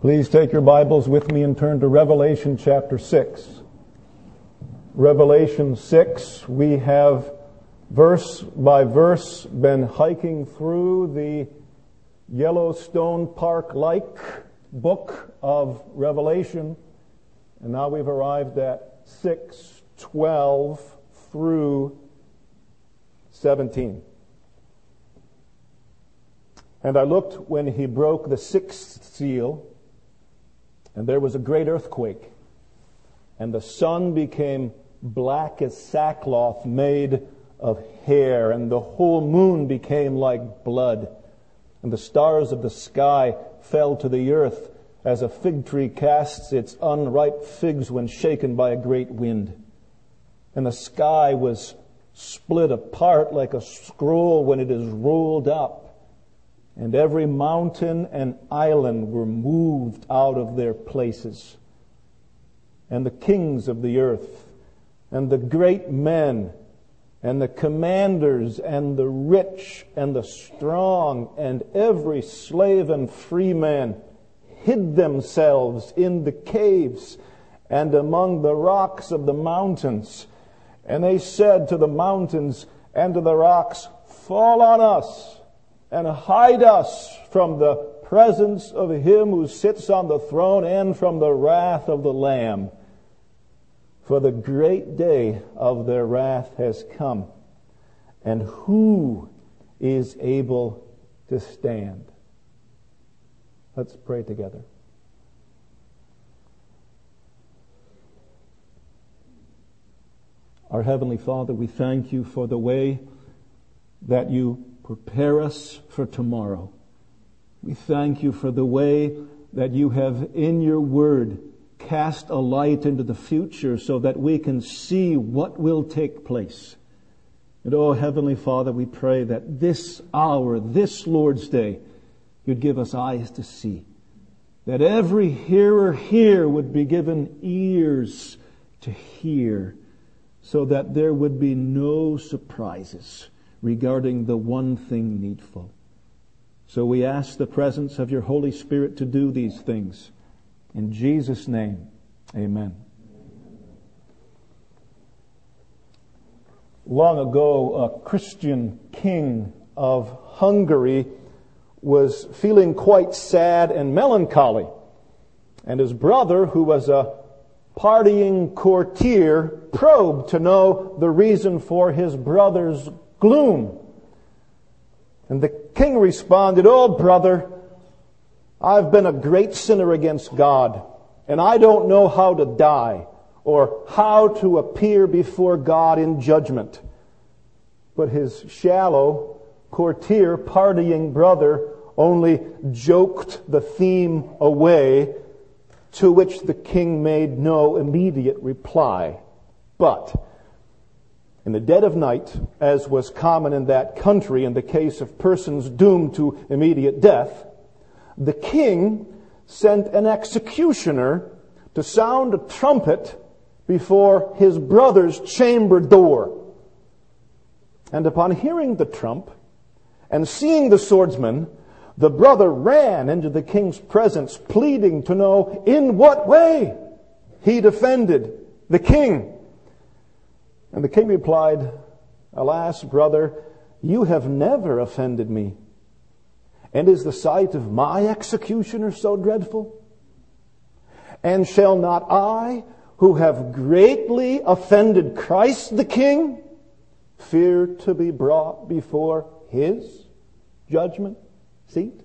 Please take your Bibles with me and turn to Revelation chapter 6. Revelation 6, we have verse by verse been hiking through the Yellowstone Park-like book of Revelation, and now we've arrived at 6:12 through 17. And I looked when he broke the sixth seal, and there was a great earthquake, and the sun became black as sackcloth made of hair, and the whole moon became like blood, and the stars of the sky fell to the earth as a fig tree casts its unripe figs when shaken by a great wind. And the sky was split apart like a scroll when it is rolled up, and every mountain and island were moved out of their places. And the kings of the earth, and the great men, and the commanders, and the rich, and the strong, and every slave and free man hid themselves in the caves and among the rocks of the mountains. And they said to the mountains and to the rocks, "Fall on us, and hide us from the presence of him who sits on the throne and from the wrath of the Lamb. For the great day of their wrath has come, and who is able to stand?" Let's pray together. Our Heavenly Father, we thank you for the way that you prepare us for tomorrow. We thank you for the way that you have in your word cast a light into the future so that we can see what will take place. And oh, Heavenly Father, we pray that this hour, this Lord's Day, you'd give us eyes to see. That every hearer here would be given ears to hear, so that there would be no surprises regarding the one thing needful. So we ask the presence of your Holy Spirit to do these things. In Jesus' name, amen. Long ago, a Christian king of Hungary was feeling quite sad and melancholy. And his brother, who was a partying courtier, probed to know the reason for his brother's gloom. And the king responded, "Oh, brother, I've been a great sinner against God, and I don't know how to die or how to appear before God in judgment." But his shallow courtier, partying brother only joked the theme away, to which the king made no immediate reply. But in the dead of night, as was common in that country in the case of persons doomed to immediate death, the king sent an executioner to sound a trumpet before his brother's chamber door. And upon hearing the trump and seeing the swordsman, the brother ran into the king's presence, pleading to know in what way he defended the king. And the king replied, "Alas, brother, you have never offended me. And is the sight of my executioner so dreadful? And shall not I, who have greatly offended Christ the King, fear to be brought before his judgment seat?"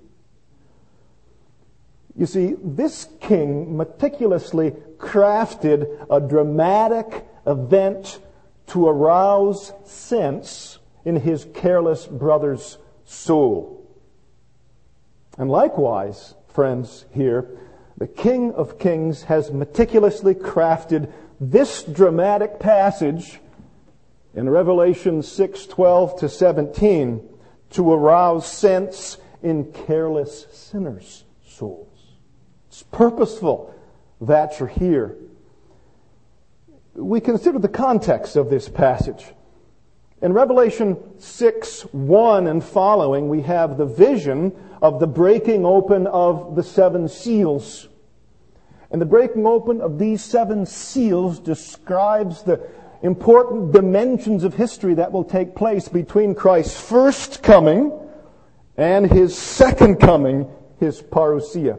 You see, this king meticulously crafted a dramatic event to arouse sense in his careless brother's soul. And likewise, friends, here, the King of Kings has meticulously crafted this dramatic passage in Revelation 6:12 to 17 to arouse sense in careless sinners' souls. It's purposeful that you're here. We consider the context of this passage. In Revelation 6:1 and following, we have the vision of the breaking open of the seven seals. And the breaking open of these seven seals describes the important dimensions of history that will take place between Christ's first coming and His second coming, His parousia.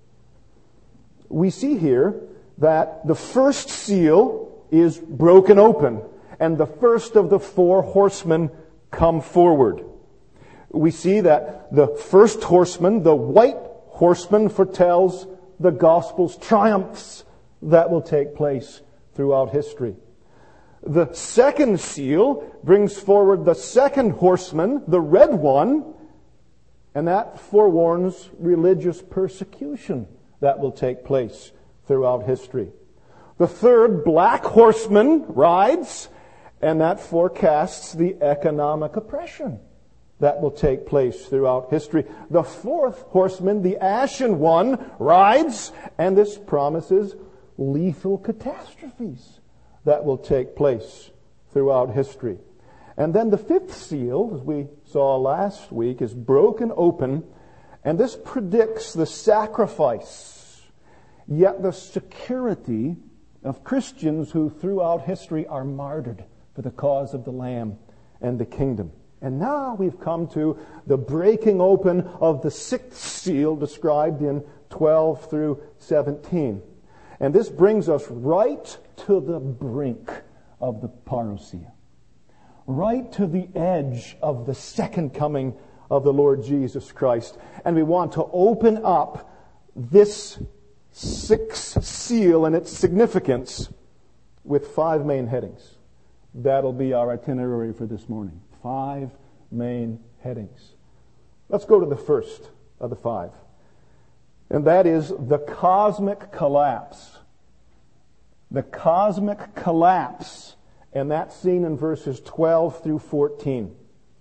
We see here that the first seal is broken open, and the first of the four horsemen come forward. We see that the first horseman, the white horseman, foretells the gospel's triumphs that will take place throughout history. The second seal brings forward the second horseman, the red one, and that forewarns religious persecution that will take place throughout history. The third black horseman rides, and that forecasts the economic oppression that will take place throughout history. The fourth horseman, the ashen one, rides, and this promises lethal catastrophes that will take place throughout history. And then the fifth seal, as we saw last week, is broken open, and this predicts the sacrifice, yet the security of Christians who throughout history are martyred for the cause of the Lamb and the kingdom. And now we've come to the breaking open of the sixth seal described in 12 through 17. And this brings us right to the brink of the parousia, right to the edge of the second coming of the Lord Jesus Christ. And we want to open up this sixth seal and its significance with 5 main headings. That'll be our itinerary for this morning. 5 main headings. Let's go to the first of the 5. And that is the cosmic collapse. The cosmic collapse. And that's seen in verses 12 through 14.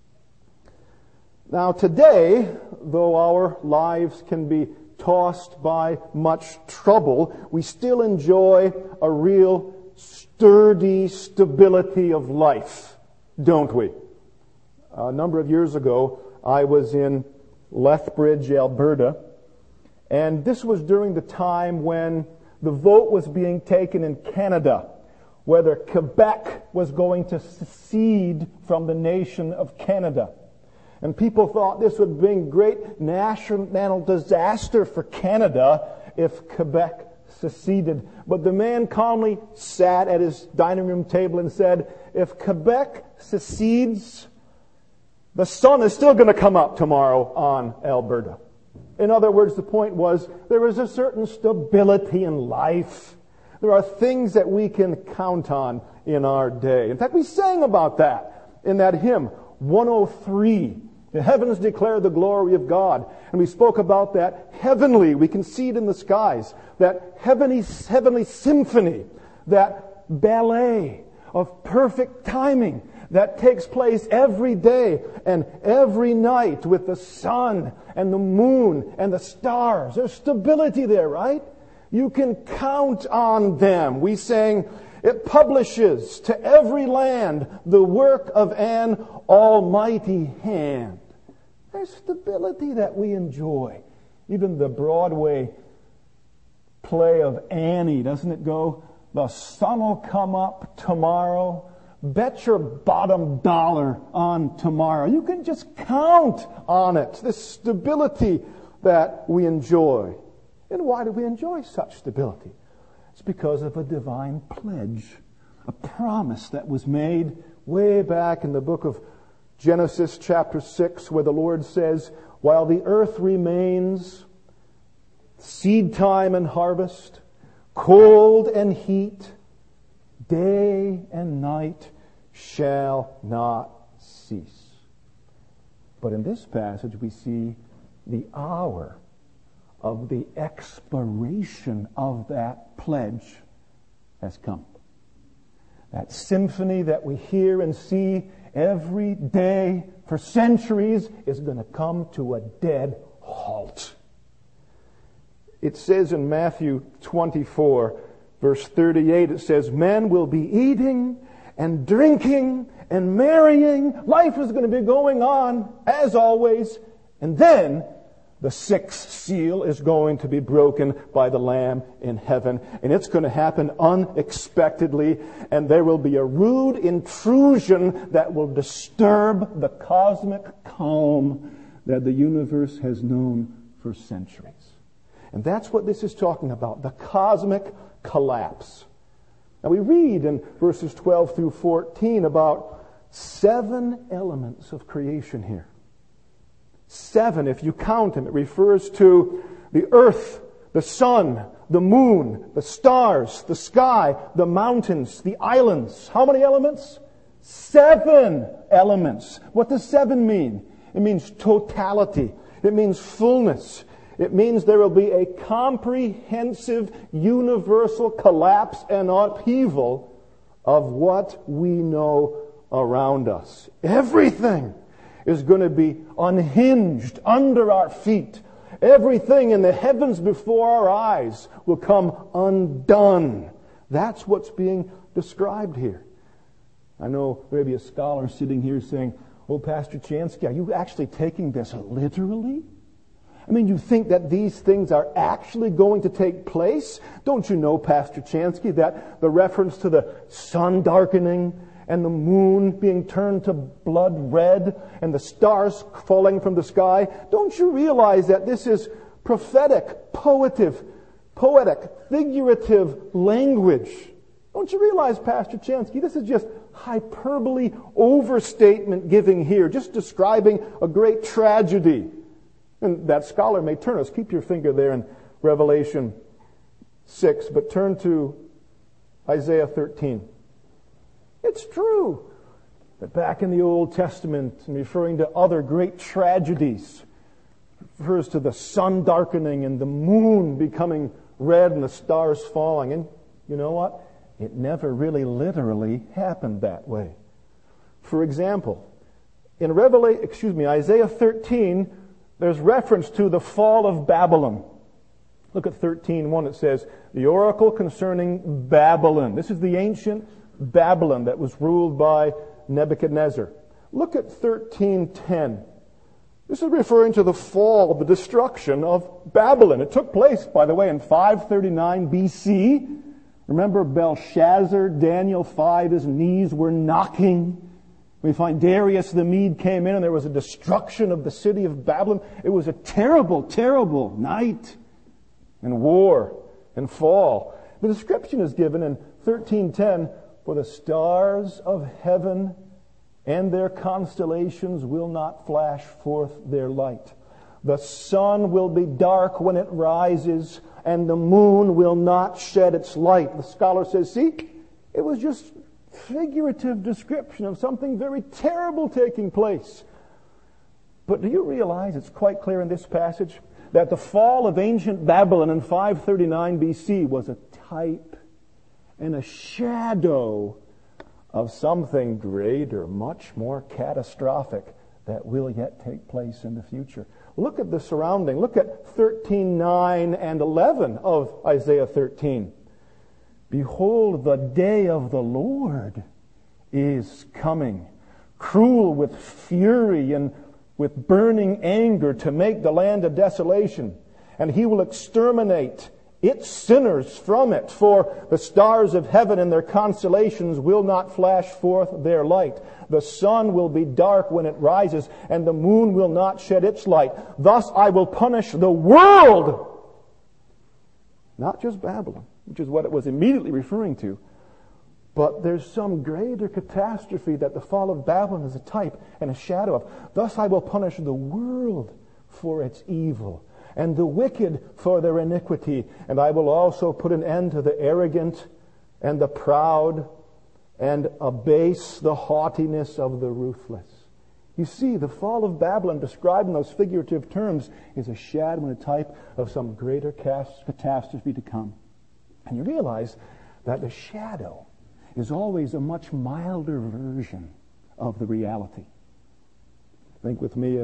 Now today, though our lives can be tossed by much trouble, we still enjoy a real sturdy stability of life, don't we? A number of years ago, I was in Lethbridge, Alberta, and this was during the time when the vote was being taken in Canada, whether Quebec was going to secede from the nation of Canada. And people thought this would bring great national disaster for Canada if Quebec seceded. But the man calmly sat at his dining room table and said, if Quebec secedes, the sun is still going to come up tomorrow on Alberta. In other words, the point was there is a certain stability in life. There are things that we can count on in our day. In fact, we sang about that in that hymn, 103. The heavens declare the glory of God. And we spoke about that heavenly, we can see it in the skies, that heavenly symphony, that ballet of perfect timing that takes place every day and every night with the sun and the moon and the stars. There's stability there, right? You can count on them. We sang, it publishes to every land the work of an almighty hand. There's stability that we enjoy. Even the Broadway play of Annie, doesn't it go, the sun will come up tomorrow. Bet your bottom dollar on tomorrow. You can just count on it. This stability that we enjoy. And why do we enjoy such stability? It's because of a divine pledge, a promise that was made way back in the book of Genesis chapter 6, where the Lord says, while the earth remains, seed time and harvest, cold and heat, day and night shall not cease. But in this passage we see the hour of the expiration of that pledge has come. That symphony that we hear and see every day for centuries is going to come to a dead halt. It says in Matthew 24, verse 38, it says, men will be eating and drinking and marrying. Life is going to be going on as always. And then the sixth seal is going to be broken by the Lamb in heaven. And it's going to happen unexpectedly. And there will be a rude intrusion that will disturb the cosmic calm that the universe has known for centuries. And that's what this is talking about, the cosmic collapse. Now we read in verses 12 through 14 about 7 elements of creation here. 7, if you count them. It refers to the earth, the sun, the moon, the stars, the sky, the mountains, the islands. How many elements? 7 elements. What does 7 mean? It means totality. It means fullness. It means there will be a comprehensive, universal collapse and upheaval of what we know around us. Everything is going to be unhinged under our feet. Everything in the heavens before our eyes will come undone. That's what's being described here. I know maybe a scholar sitting here saying, "Oh, Pastor Chansky, are you actually taking this literally? I mean, you think that these things are actually going to take place? Don't you know, Pastor Chansky, that the reference to the sun darkening and the moon being turned to blood red and the stars falling from the sky, don't you realize that this is prophetic, poetic, figurative language? Don't you realize, Pastor Chansky, this is just hyperbole, overstatement giving here, just describing a great tragedy." And that scholar may turn us. Keep your finger there in Revelation 6, but turn to Isaiah 13. It's true that back in the Old Testament, and referring to other great tragedies, refers to the sun darkening and the moon becoming red and the stars falling. And you know what? It never really literally happened that way. For example, in Isaiah 13, there's reference to the fall of Babylon. Look at 13:1. It says, "The oracle concerning Babylon." This is the ancient Babylon that was ruled by Nebuchadnezzar. Look at 13:10. This is referring to the fall, the destruction of Babylon. It took place, by the way, in 539 BC. Remember Belshazzar, Daniel 5, his knees were knocking. We find Darius the Mede came in and there was a destruction of the city of Babylon. It was a terrible, terrible night and war and fall. The description is given in 13:10, "For the stars of heaven and their constellations will not flash forth their light. The sun will be dark when it rises, and the moon will not shed its light." The scholar says, see, it was just figurative description of something very terrible taking place. But do you realize it's quite clear in this passage that the fall of ancient Babylon in 539 BC was a type and a shadow of something greater, much more catastrophic that will yet take place in the future. Look at the surrounding. Look at 13:9 and 11 of Isaiah 13. "Behold, the day of the Lord is coming, cruel with fury and with burning anger, to make the land a desolation. And he will exterminate its sinners from it, for the stars of heaven and their constellations will not flash forth their light. The sun will be dark when it rises, and the moon will not shed its light. Thus I will punish the world." Not just Babylon, which is what it was immediately referring to, but there's some greater catastrophe that the fall of Babylon is a type and a shadow of. "Thus I will punish the world for its evil, and the wicked for their iniquity, and I will also put an end to the arrogant and the proud, and abase the haughtiness of the ruthless." You see, the fall of Babylon, described in those figurative terms, is a shadow and a type of some greater catastrophe to come. And you realize that the shadow is always a much milder version of the reality. Think with me if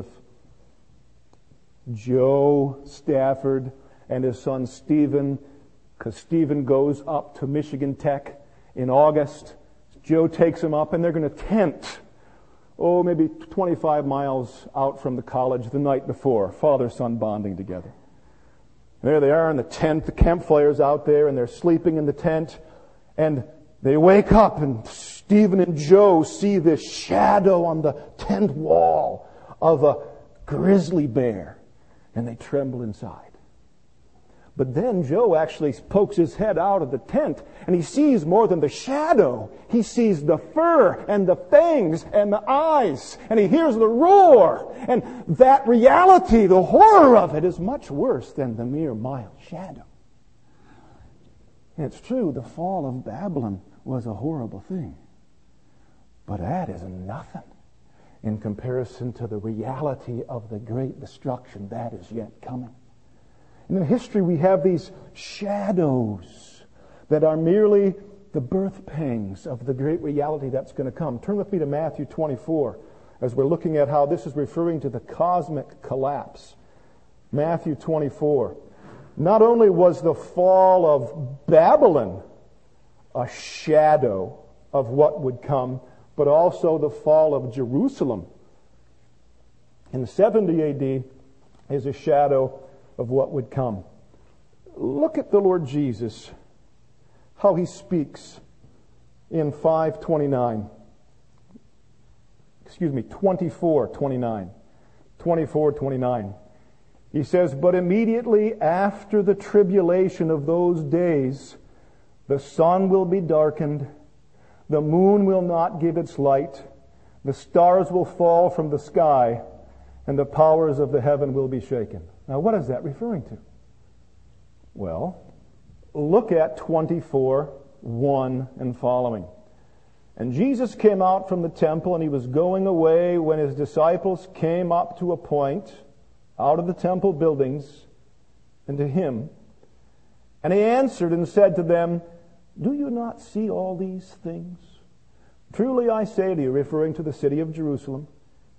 Joe Stafford and his son Stephen, because Stephen goes up to Michigan Tech in August, Joe takes them up and they're going to tent, maybe 25 miles out from the college the night before, father-son bonding together. And there they are in the tent, the campfire's out there, and they're sleeping in the tent, and they wake up and Stephen and Joe see this shadow on the tent wall of a grizzly bear, and they tremble inside. But then Joe actually pokes his head out of the tent, and he sees more than the shadow. He sees the fur and the fangs and the eyes, and he hears the roar. And that reality, the horror of it, is much worse than the mere mild shadow. And it's true, the fall of Babylon was a horrible thing. But that is nothing in comparison to the reality of the great destruction that is yet coming. And in history we have these shadows that are merely the birth pangs of the great reality that's going to come. Turn with me to Matthew 24 as we're looking at how this is referring to the cosmic collapse. Matthew 24. Not only was the fall of Babylon a shadow of what would come, but also the fall of Jerusalem in 70 A.D. is a shadow of what would come. Look at the Lord Jesus, how he speaks in 24:29. 24:29. He says, "But immediately after the tribulation of those days, the sun will be darkened, the moon will not give its light, the stars will fall from the sky, and the powers of the heaven will be shaken." Now, what is that referring to? Well, look at 24:1 and following. "And Jesus came out from the temple, and he was going away when his disciples came up to a point out of the temple buildings and to him. And he answered and said to them, 'Do you not see all these things? Truly I say to you,'" referring to the city of Jerusalem,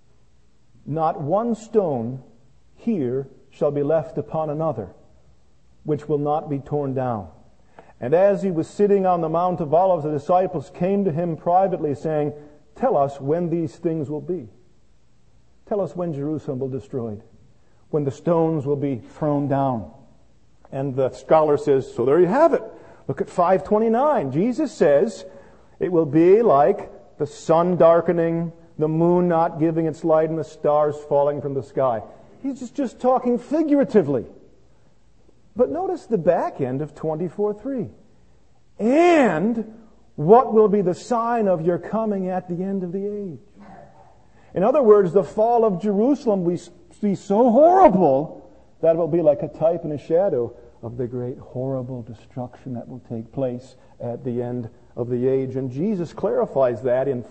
"'not one stone here shall be left upon another, which will not be torn down.' And as he was sitting on the Mount of Olives, the disciples came to him privately, saying, 'Tell us when these things will be. Tell us when Jerusalem will be destroyed, when the stones will be thrown down.' And the scholar says, so there you have it. Look at 5:29. Jesus says, it will be like the sun darkening, the moon not giving its light, and the stars falling from the sky. He's just talking figuratively. But notice the back end of 24:3. "And what will be the sign of your coming at the end of the age?" In other words, the fall of Jerusalem we see so horrible that it will be like a type and a shadow of the great horrible destruction that will take place at the end of the age. And Jesus clarifies that in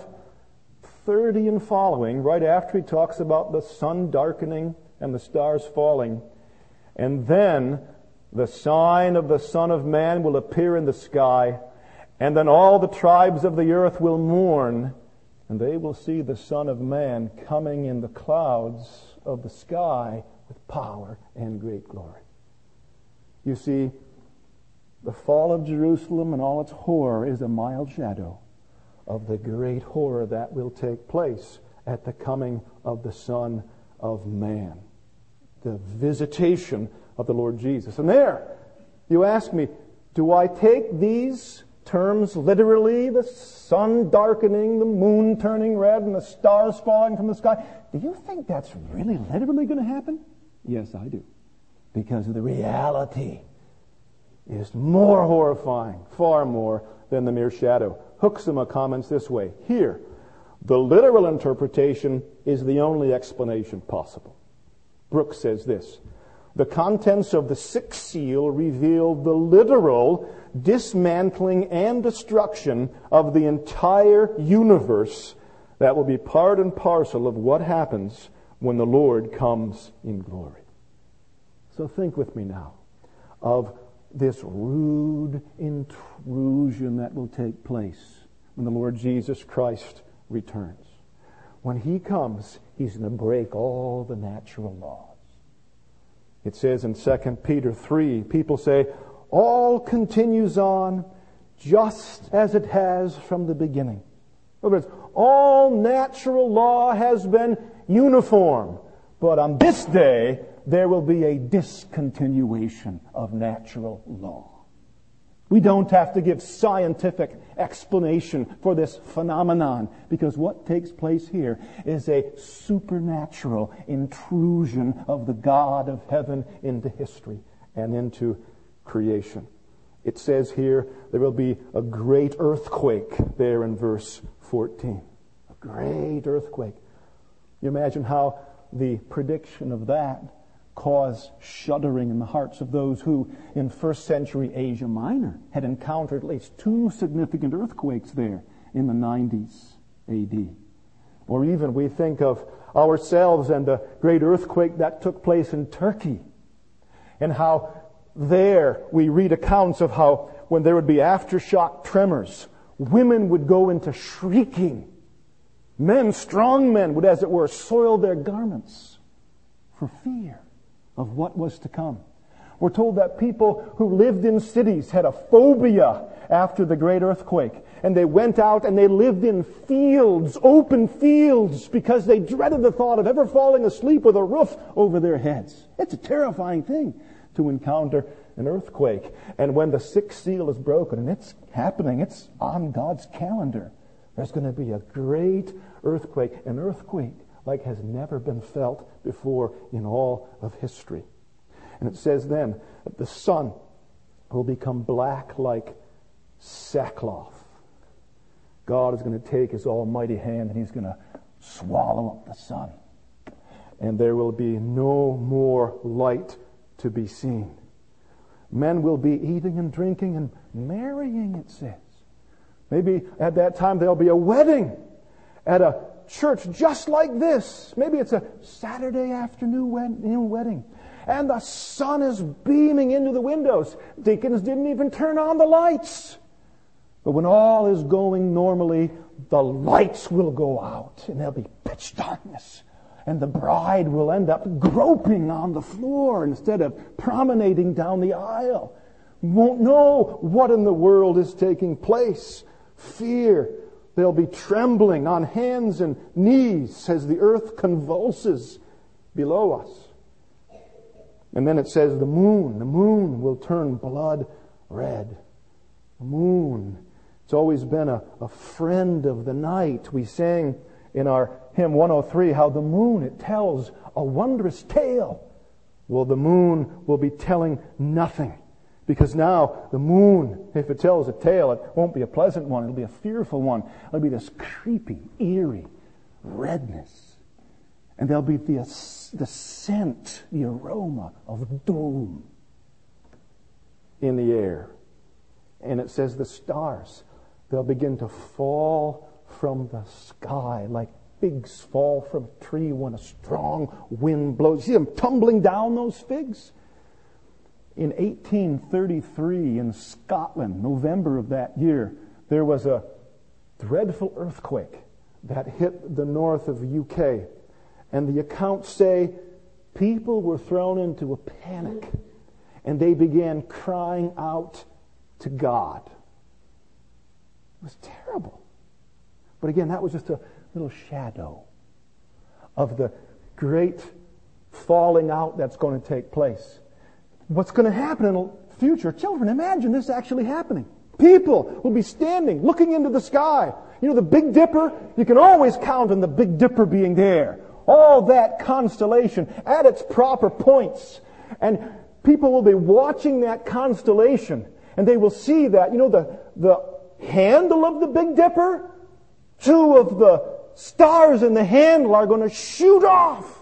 5:30 and following, right after he talks about the sun darkening and the stars falling. "And then the sign of the Son of Man will appear in the sky, and then all the tribes of the earth will mourn, and they will see the Son of Man coming in the clouds of the sky with power and great glory." You see, the fall of Jerusalem and all its horror is a mild shadow of the great horror that will take place at the coming of the Son of Man. The visitation of the Lord Jesus. And there, you ask me, do I take these terms literally? The sun darkening, the moon turning red, and the stars falling from the sky. Do you think that's really literally going to happen? Yes, I do. Because the reality is more horrifying, far more than the mere shadow. Hoeksema comments this way. Here, the literal interpretation is the only explanation possible. Brooks says this: the contents of the sixth seal reveal the literal dismantling and destruction of the entire universe that will be part and parcel of what happens when the Lord comes in glory. So think with me now of this rude intrusion that will take place when the Lord Jesus Christ returns. When He comes, He's going to break all the natural laws. It says in 2 Peter 3, people say, all continues on just as it has from the beginning. In other words, all natural law has been uniform, but on this day there will be a discontinuation of natural law. We don't have to give scientific explanation for this phenomenon, because what takes place here is a supernatural intrusion of the God of heaven into history and into creation. It says here there will be a great earthquake there in verse 14. A great earthquake. You imagine how the prediction of that caused shuddering in the hearts of those who, in first century Asia Minor, had encountered at least 2 significant earthquakes there in the 90s AD. Or even we think of ourselves and the great earthquake that took place in Turkey, and how there we read accounts of how when there would be aftershock tremors, women would go into shrieking. Men, strong men, would, as it were, soil their garments for fear of what was to come. We're told that people who lived in cities had a phobia after the great earthquake, and they went out and they lived in fields, open fields, because they dreaded the thought of ever falling asleep with a roof over their heads. It's a terrifying thing to encounter an earthquake. And when the 6th seal is broken, and it's happening, it's on God's calendar, there's going to be a great earthquake, an earthquake like has never been felt before in all of history. And it says then that the sun will become black like sackcloth. God is going to take His almighty hand and He's going to swallow up the sun. And there will be no more light to be seen. Men will be eating and drinking and marrying, it says. Maybe at that time there'll be a wedding at a church just like this. Maybe it's a Saturday afternoon wedding. And the sun is beaming into the windows. Deacons didn't even turn on the lights. But when all is going normally, the lights will go out and there'll be pitch darkness. And the bride will end up groping on the floor instead of promenading down the aisle. Won't know what in the world is taking place. Fear. There'll be trembling on hands and knees as the earth convulses below us. And then it says the moon will turn blood red. The moon. It's always been a friend of the night. We sang in our hymn 103 how the moon, it tells a wondrous tale. Well, the moon will be telling nothing. Because now the moon, if it tells a tale, it won't be a pleasant one. It'll be a fearful one. It'll be this creepy, eerie redness. And there'll be the scent, the aroma of doom in the air. And it says the stars, they'll begin to fall from the sky like figs fall from a tree when a strong wind blows. See them tumbling down, those figs? In 1833 in Scotland, November of that year, there was a dreadful earthquake that hit the north of UK. And the accounts say people were thrown into a panic and they began crying out to God. It was terrible. But again, that was just a little shadow of the great falling out that's going to take place. What's going to happen in the future? Children, imagine this actually happening. People will be standing, looking into the sky. You know, the Big Dipper, you can always count on the Big Dipper being there. All that constellation at its proper points. And people will be watching that constellation, and they will see that, you know, the handle of the Big Dipper, 2 of the stars in the handle are going to shoot off.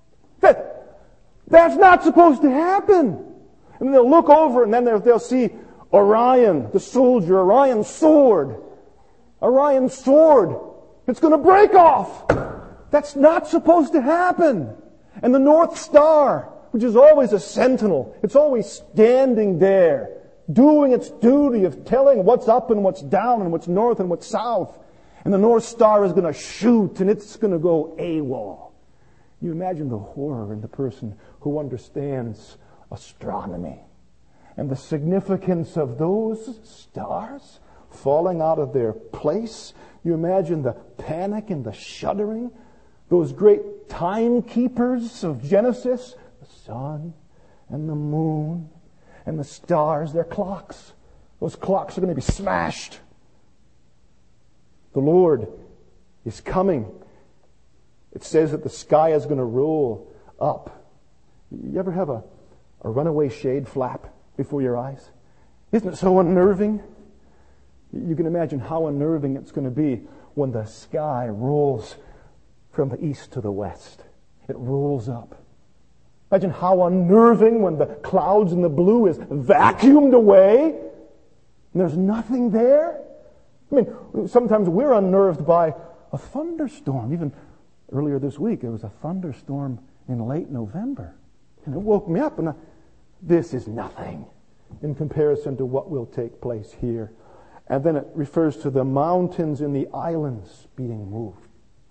That's not supposed to happen. And they'll look over and then they'll see Orion, the soldier, Orion's sword. Orion's sword. It's going to break off. That's not supposed to happen. And the North Star, which is always a sentinel, it's always standing there, doing its duty of telling what's up and what's down and what's north and what's south. And the North Star is going to shoot and it's going to go AWOL. You imagine the horror in the person who understands astronomy and the significance of those stars falling out of their place. You imagine the panic and the shuddering. Those great timekeepers of Genesis, the sun and the moon and the stars, their clocks. Those clocks are going to be smashed. The Lord is coming. It says that the sky is going to roll up. You ever have a runaway shade flap before your eyes? Isn't it so unnerving? You can imagine how unnerving it's going to be when the sky rolls from the east to the west. It rolls up. Imagine how unnerving when the clouds in the blue is vacuumed away and there's nothing there. I mean, sometimes we're unnerved by a thunderstorm. Even earlier this week, there was a thunderstorm in late November. And it woke me up, and this is nothing in comparison to what will take place here. And then it refers to the mountains and the islands being moved.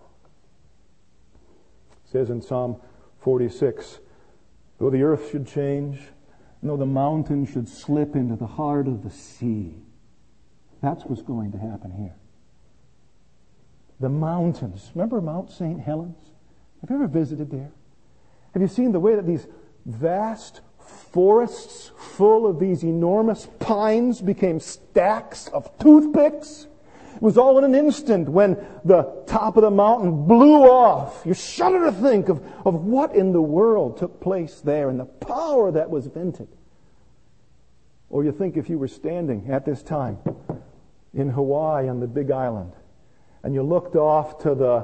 It says in Psalm 46, though the earth should change, and though the mountains should slip into the heart of the sea. That's what's going to happen here. The mountains. Remember Mount St. Helens? Have you ever visited there? Have you seen the way that these vast forests full of these enormous pines became stacks of toothpicks? It was all in an instant when the top of the mountain blew off. You shudder to think of what in the world took place there and the power that was vented. Or you think if you were standing at this time in Hawaii on the Big Island and you looked off to the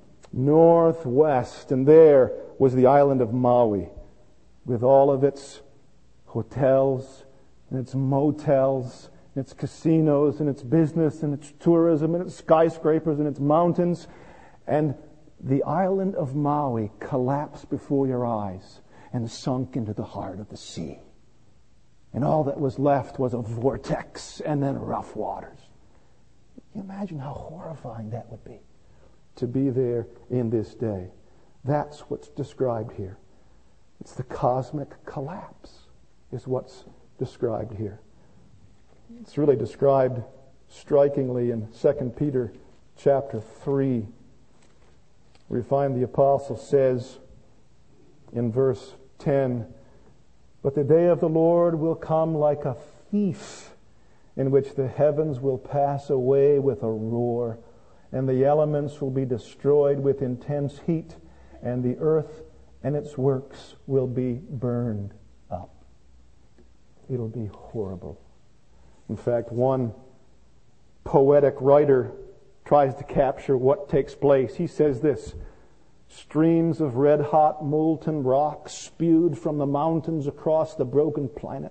northwest and there was the island of Maui with all of its hotels and its motels and its casinos and its business and its tourism and its skyscrapers and its mountains, and the island of Maui collapsed before your eyes and sunk into the heart of the sea. And all that was left was a vortex and then rough waters. Can you imagine how horrifying that would be to be there in this day? That's what's described here. It's the cosmic collapse is what's described here. It's really described strikingly in 2 Peter chapter 3. We find the apostle says in verse 10, but the day of the Lord will come like a thief, in which the heavens will pass away with a roar, and the elements will be destroyed with intense heat, and the earth and its works will be burned up. It'll be horrible. In fact, one poetic writer tries to capture what takes place. He says this, streams of red-hot molten rock spewed from the mountains across the broken planet.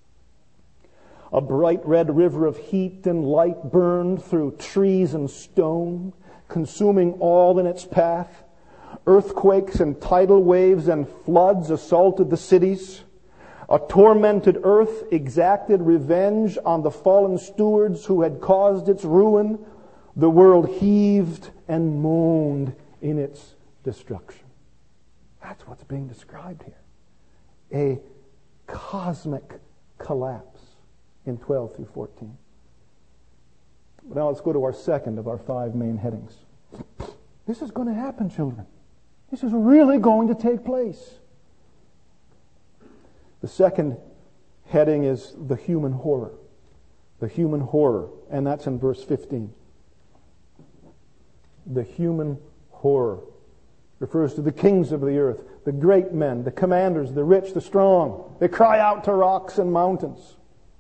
A bright red river of heat and light burned through trees and stone, consuming all in its path. Earthquakes and tidal waves and floods assaulted the cities. A tormented earth exacted revenge on the fallen stewards who had caused its ruin. The world heaved and moaned in its destruction. That's what's being described here. A cosmic collapse in 12 through 14. But now let's go to our second of our 5 main headings. This is going to happen, children. This is really going to take place. The second heading is the human horror. The human horror. And that's in verse 15. The human horror refers to the kings of the earth, the great men, the commanders, the rich, the strong. They cry out to rocks and mountains.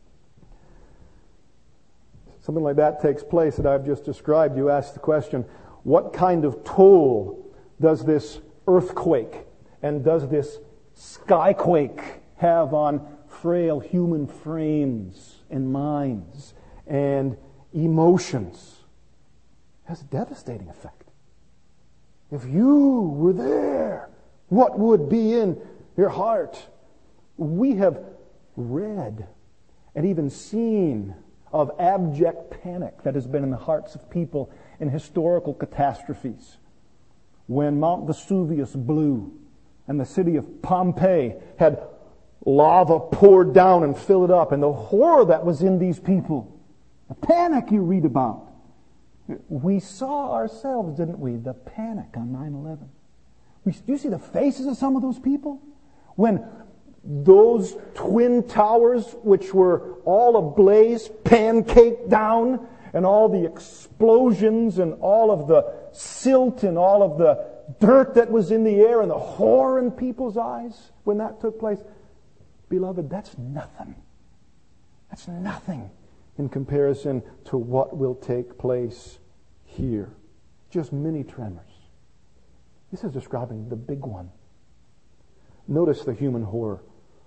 Something like that takes place that I've just described. You ask the question, what kind of toll does this earthquake and does this skyquake have on frail human frames and minds and emotions? It has a devastating effect. If you were there, what would be in your heart? We have read and even seen of abject panic that has been in the hearts of people in historical catastrophes. When Mount Vesuvius blew and the city of Pompeii had lava poured down and filled it up, and the horror that was in these people, the panic you read about. We saw ourselves, didn't we, the panic on 9/11. Do you see the faces of some of those people? When those twin towers, which were all ablaze, pancaked down, and all the explosions and all of the silt and all of the dirt that was in the air and the horror in people's eyes when that took place. Beloved, that's nothing. That's nothing in comparison to what will take place here. Just mini tremors. This is describing the big one. Notice the human horror.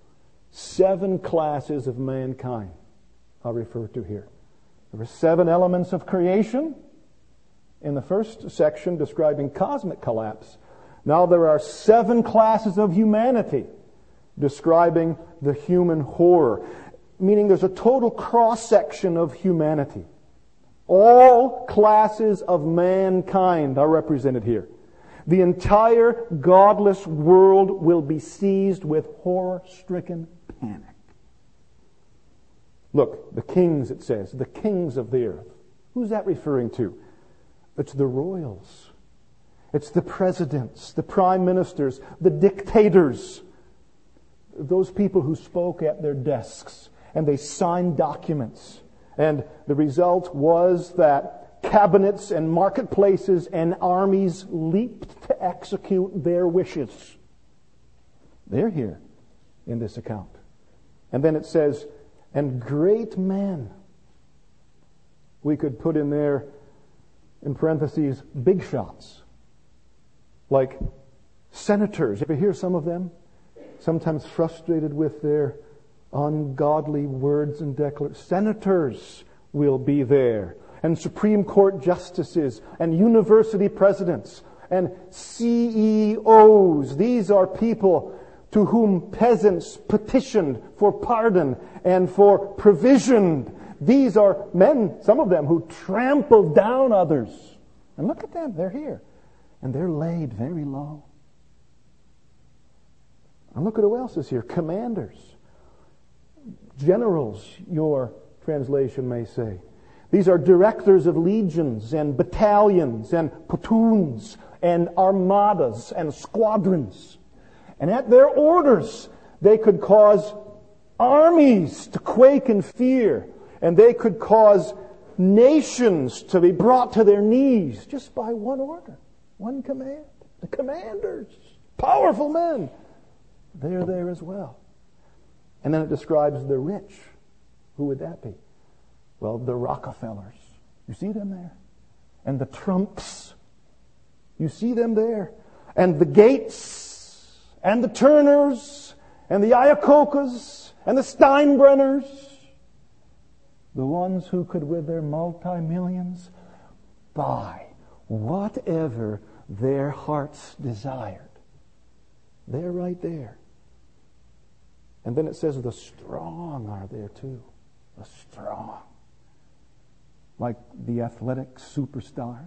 7 classes of mankind are referred to here. There were 7 elements of creation in the first section describing cosmic collapse. Now there are 7 classes of humanity describing the human horror, meaning there's a total cross-section of humanity. All classes of mankind are represented here. The entire godless world will be seized with horror-stricken panic. Look, the kings, it says, the kings of the earth. Who's that referring to? It's the royals. It's the presidents, the prime ministers, the dictators. Those people who spoke at their desks and they signed documents. And the result was that cabinets and marketplaces and armies leaped to execute their wishes. They're here in this account. And then it says, and great men. We could put in there, in parentheses, big shots. Like senators. You ever hear some of them? Sometimes frustrated with their ungodly words and declarations. Senators will be there. And Supreme Court justices and university presidents and CEOs. These are people to whom peasants petitioned for pardon and for provision. These are men, some of them, who trampled down others. And look at them, they're here. And they're laid very low. And look at who else is here. Commanders. Generals, your translation may say. These are directors of legions and battalions and platoons and armadas and squadrons. And at their orders, they could cause armies to quake in fear. And they could cause nations to be brought to their knees just by one order, one command. The commanders, powerful men, they're there as well. And then it describes the rich. Who would that be? Well, the Rockefellers. You see them there? And the Trumps. You see them there? And the Gates, and the Turners, and the Iacocas, and the Steinbrenners. The ones who could, with their multi-millions, buy whatever their hearts desired. They're right there. And then it says the strong are there too. The strong. Like the athletic superstars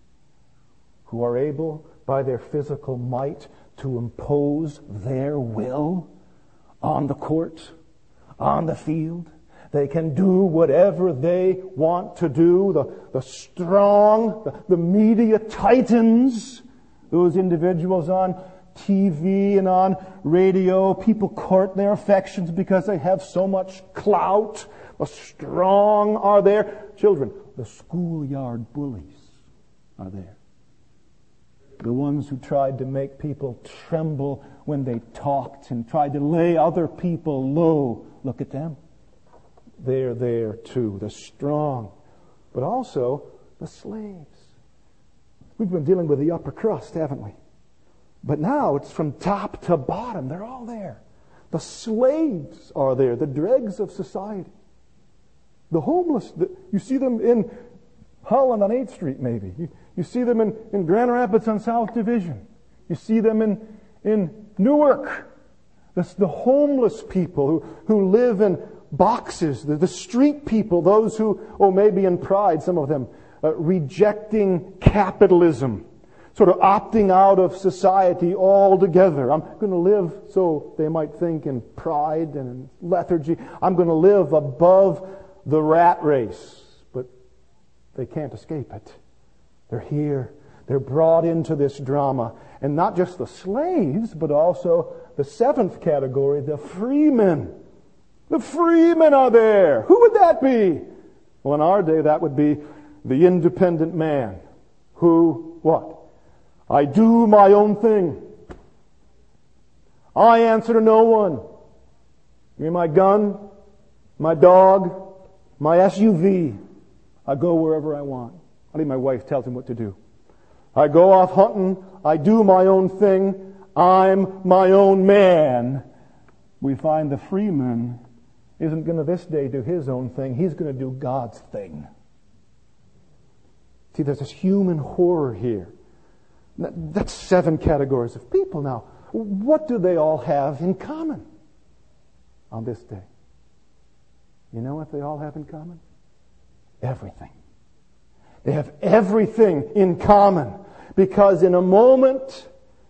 who are able, by their physical might, to impose their will on the court, on the field. They can do whatever they want to do. The strong, the media titans, those individuals on TV and on radio, people court their affections because they have so much clout. The strong are there. Children, the schoolyard bullies are there. The ones who tried to make people tremble when they talked and tried to lay other people low. Look at them. They're there too. The strong. But also the slaves. We've been dealing with the upper crust, haven't we? But now it's from top to bottom. They're all there. The slaves are there. The dregs of society. The homeless. You see them in Holland on 8th Street maybe. You see them in Grand Rapids on South Division. You see them in Newark. That's the homeless people who live in boxes. The street people. Those who, maybe in pride, some of them, rejecting capitalism. sort of opting out of society altogether. I'm going to live, so they might think, in pride and in lethargy. I'm going to live above the rat race. But they can't escape it. They're here. They're brought into this drama. And not just the slaves, but also the seventh category, the freemen. The freemen are there. Who would that be? Well, in our day, that would be the independent man who, what? I do my own thing. I answer to no one. Give me my gun, my dog, my SUV. I go wherever I want. I think my wife tells him what to do. I go off hunting. I do my own thing. I'm my own man. We find the freeman isn't going to this day do his own thing. He's going to do God's thing. See, there's this human horror here. That's 7 categories of people. Now, what do they all have in common on this day? You know what they all have in common? Everything. They have everything in common. Because in a moment,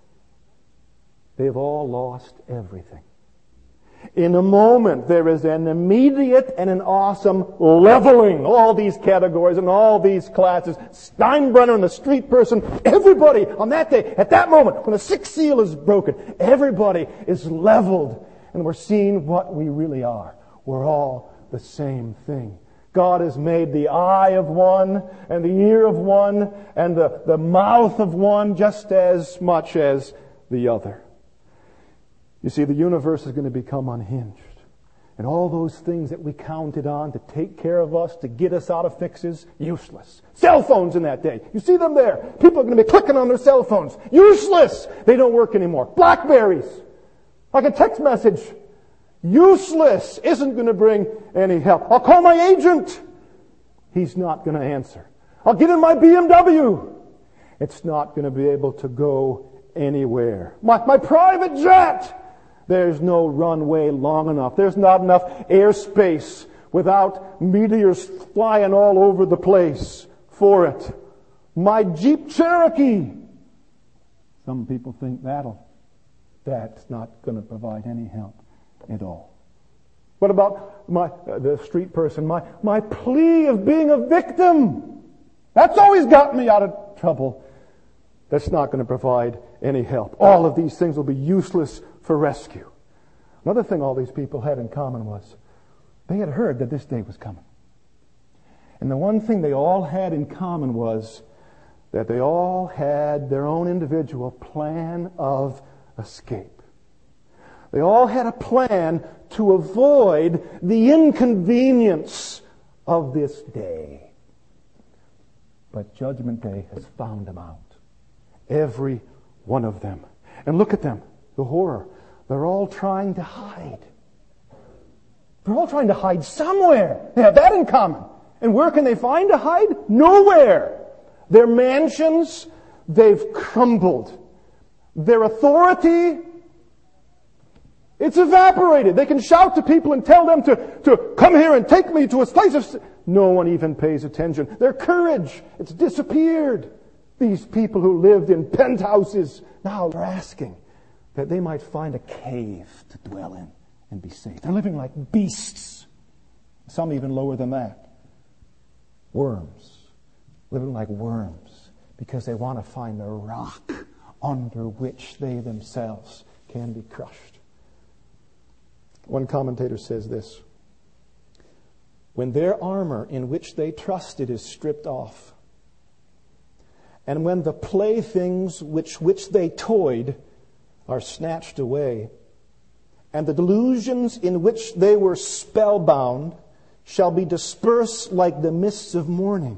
they've all lost everything. In a moment, there is an immediate and an awesome leveling. All these categories and all these classes. Steinbrenner and the street person, everybody on that day, at that moment, when the 6th seal is broken, everybody is leveled. And we're seeing what we really are. We're all the same thing. God has made the eye of one and the ear of one and the mouth of one just as much as the other. You see, the universe is going to become unhinged. And all those things that we counted on to take care of us, to get us out of fixes, useless. Cell phones in that day. You see them there. People are going to be clicking on their cell phones. Useless. They don't work anymore. Blackberries. Like a text message. Useless. Isn't going to bring any help. I'll call my agent. He's not going to answer. I'll get in my BMW. It's not going to be able to go anywhere. My private jet. There's no runway long enough. There's not enough airspace without meteors flying all over the place for it. My Jeep Cherokee. Some people think that's not going to provide any help at all. What about the street person? My plea of being a victim. That's always got me out of trouble. That's not going to provide any help. All of these things will be useless for rescue. Another thing all these people had in common was they had heard that this day was coming. And the one thing they all had in common was that they all had their own individual plan of escape. They all had a plan to avoid the inconvenience of this day. But Judgment Day has found them out. Every one of them. And look at them. The horror. They're all trying to hide. They're all trying to hide somewhere. They have that in common. And where can they find to hide? Nowhere. Their mansions, they've crumbled. Their authority, it's evaporated. They can shout to people and tell them to come here and take me to a place of... No one even pays attention. Their courage, it's disappeared. These people who lived in penthouses now are asking that they might find a cave to dwell in and be safe. They're living like beasts. Some even lower than that. Worms. Living like worms because they want to find a rock under which they themselves can be crushed. One commentator says this: when their armor in which they trusted is stripped off, and when the playthings which they toyed are snatched away, and the delusions in which they were spellbound shall be dispersed like the mists of morning,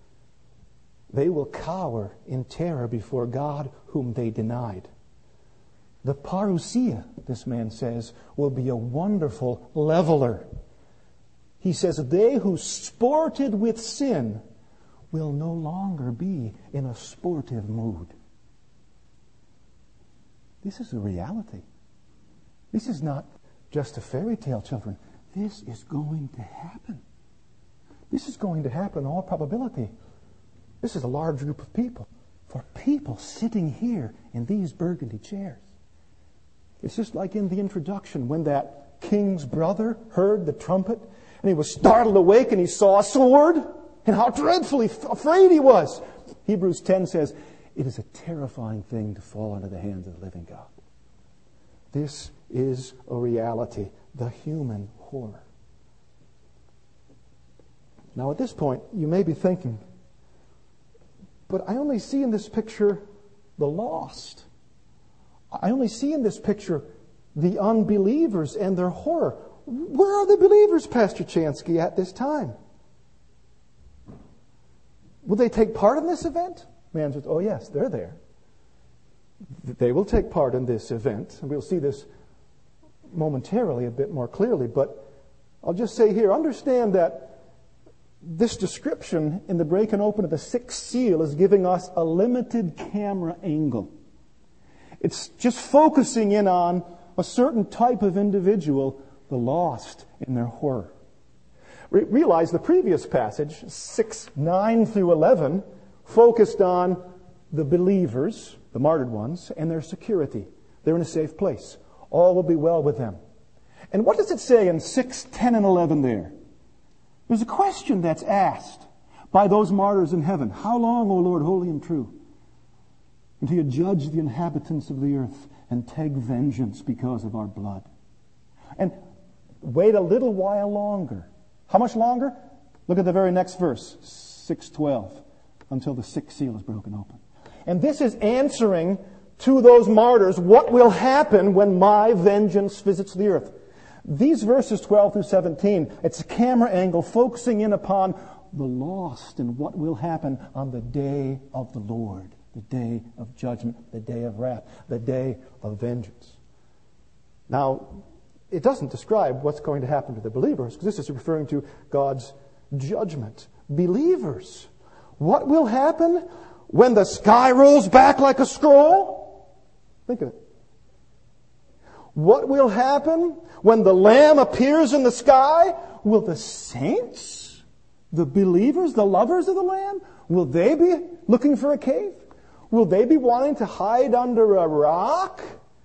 they will cower in terror before God whom they denied. The parousia, this man says, will be a wonderful leveler. He says, they who sported with sin will no longer be in a sportive mood. This is a reality. This is not just a fairy tale, children. This is going to happen. This is going to happen in all probability. This is a large group of people. for people sitting here in these burgundy chairs. It's just like in the introduction when that king's brother heard the trumpet and he was startled awake and he saw a sword and how dreadfully afraid he was. Hebrews 10 says, it is a terrifying thing to fall into the hands of the living God. This is a reality, the human horror. Now at this point, you may be thinking, but I only see in this picture the lost. I only see in this picture the unbelievers and their horror. Where are the believers, Pastor Chansky, at this time? Will they take part in this event? The answer is, oh yes, they're there. They will take part in this event. And we'll see this momentarily a bit more clearly. But I'll just say here, understand that this description in the break and open of the sixth seal is giving us a limited camera angle. It's just focusing in on a certain type of individual, the lost in their horror. Realize the previous passage, 6:9 through 11, focused on the believers, the martyred ones, and their security. They're in a safe place. All will be well with them. And what does it say in 6:10 and 11 there? There's a question that's asked by those martyrs in heaven. How long, O Lord, holy and true, until you judge the inhabitants of the earth and take vengeance because of our blood? And wait a little while longer. How much longer? Look at the very next verse, 6:12, until the sixth seal is broken open. And this is answering to those martyrs, what will happen when my vengeance visits the earth? These verses 12 through 17, it's a camera angle focusing in upon the lost and what will happen on the day of the Lord, the day of judgment, the day of wrath, the day of vengeance. Now, it doesn't describe what's going to happen to the believers, because this is referring to God's judgment. Believers, what will happen when the sky rolls back like a scroll? Think of it. What will happen when the Lamb appears in the sky? Will the saints, the believers, the lovers of the Lamb, will they be looking for a cave? Will they be wanting to hide under a rock?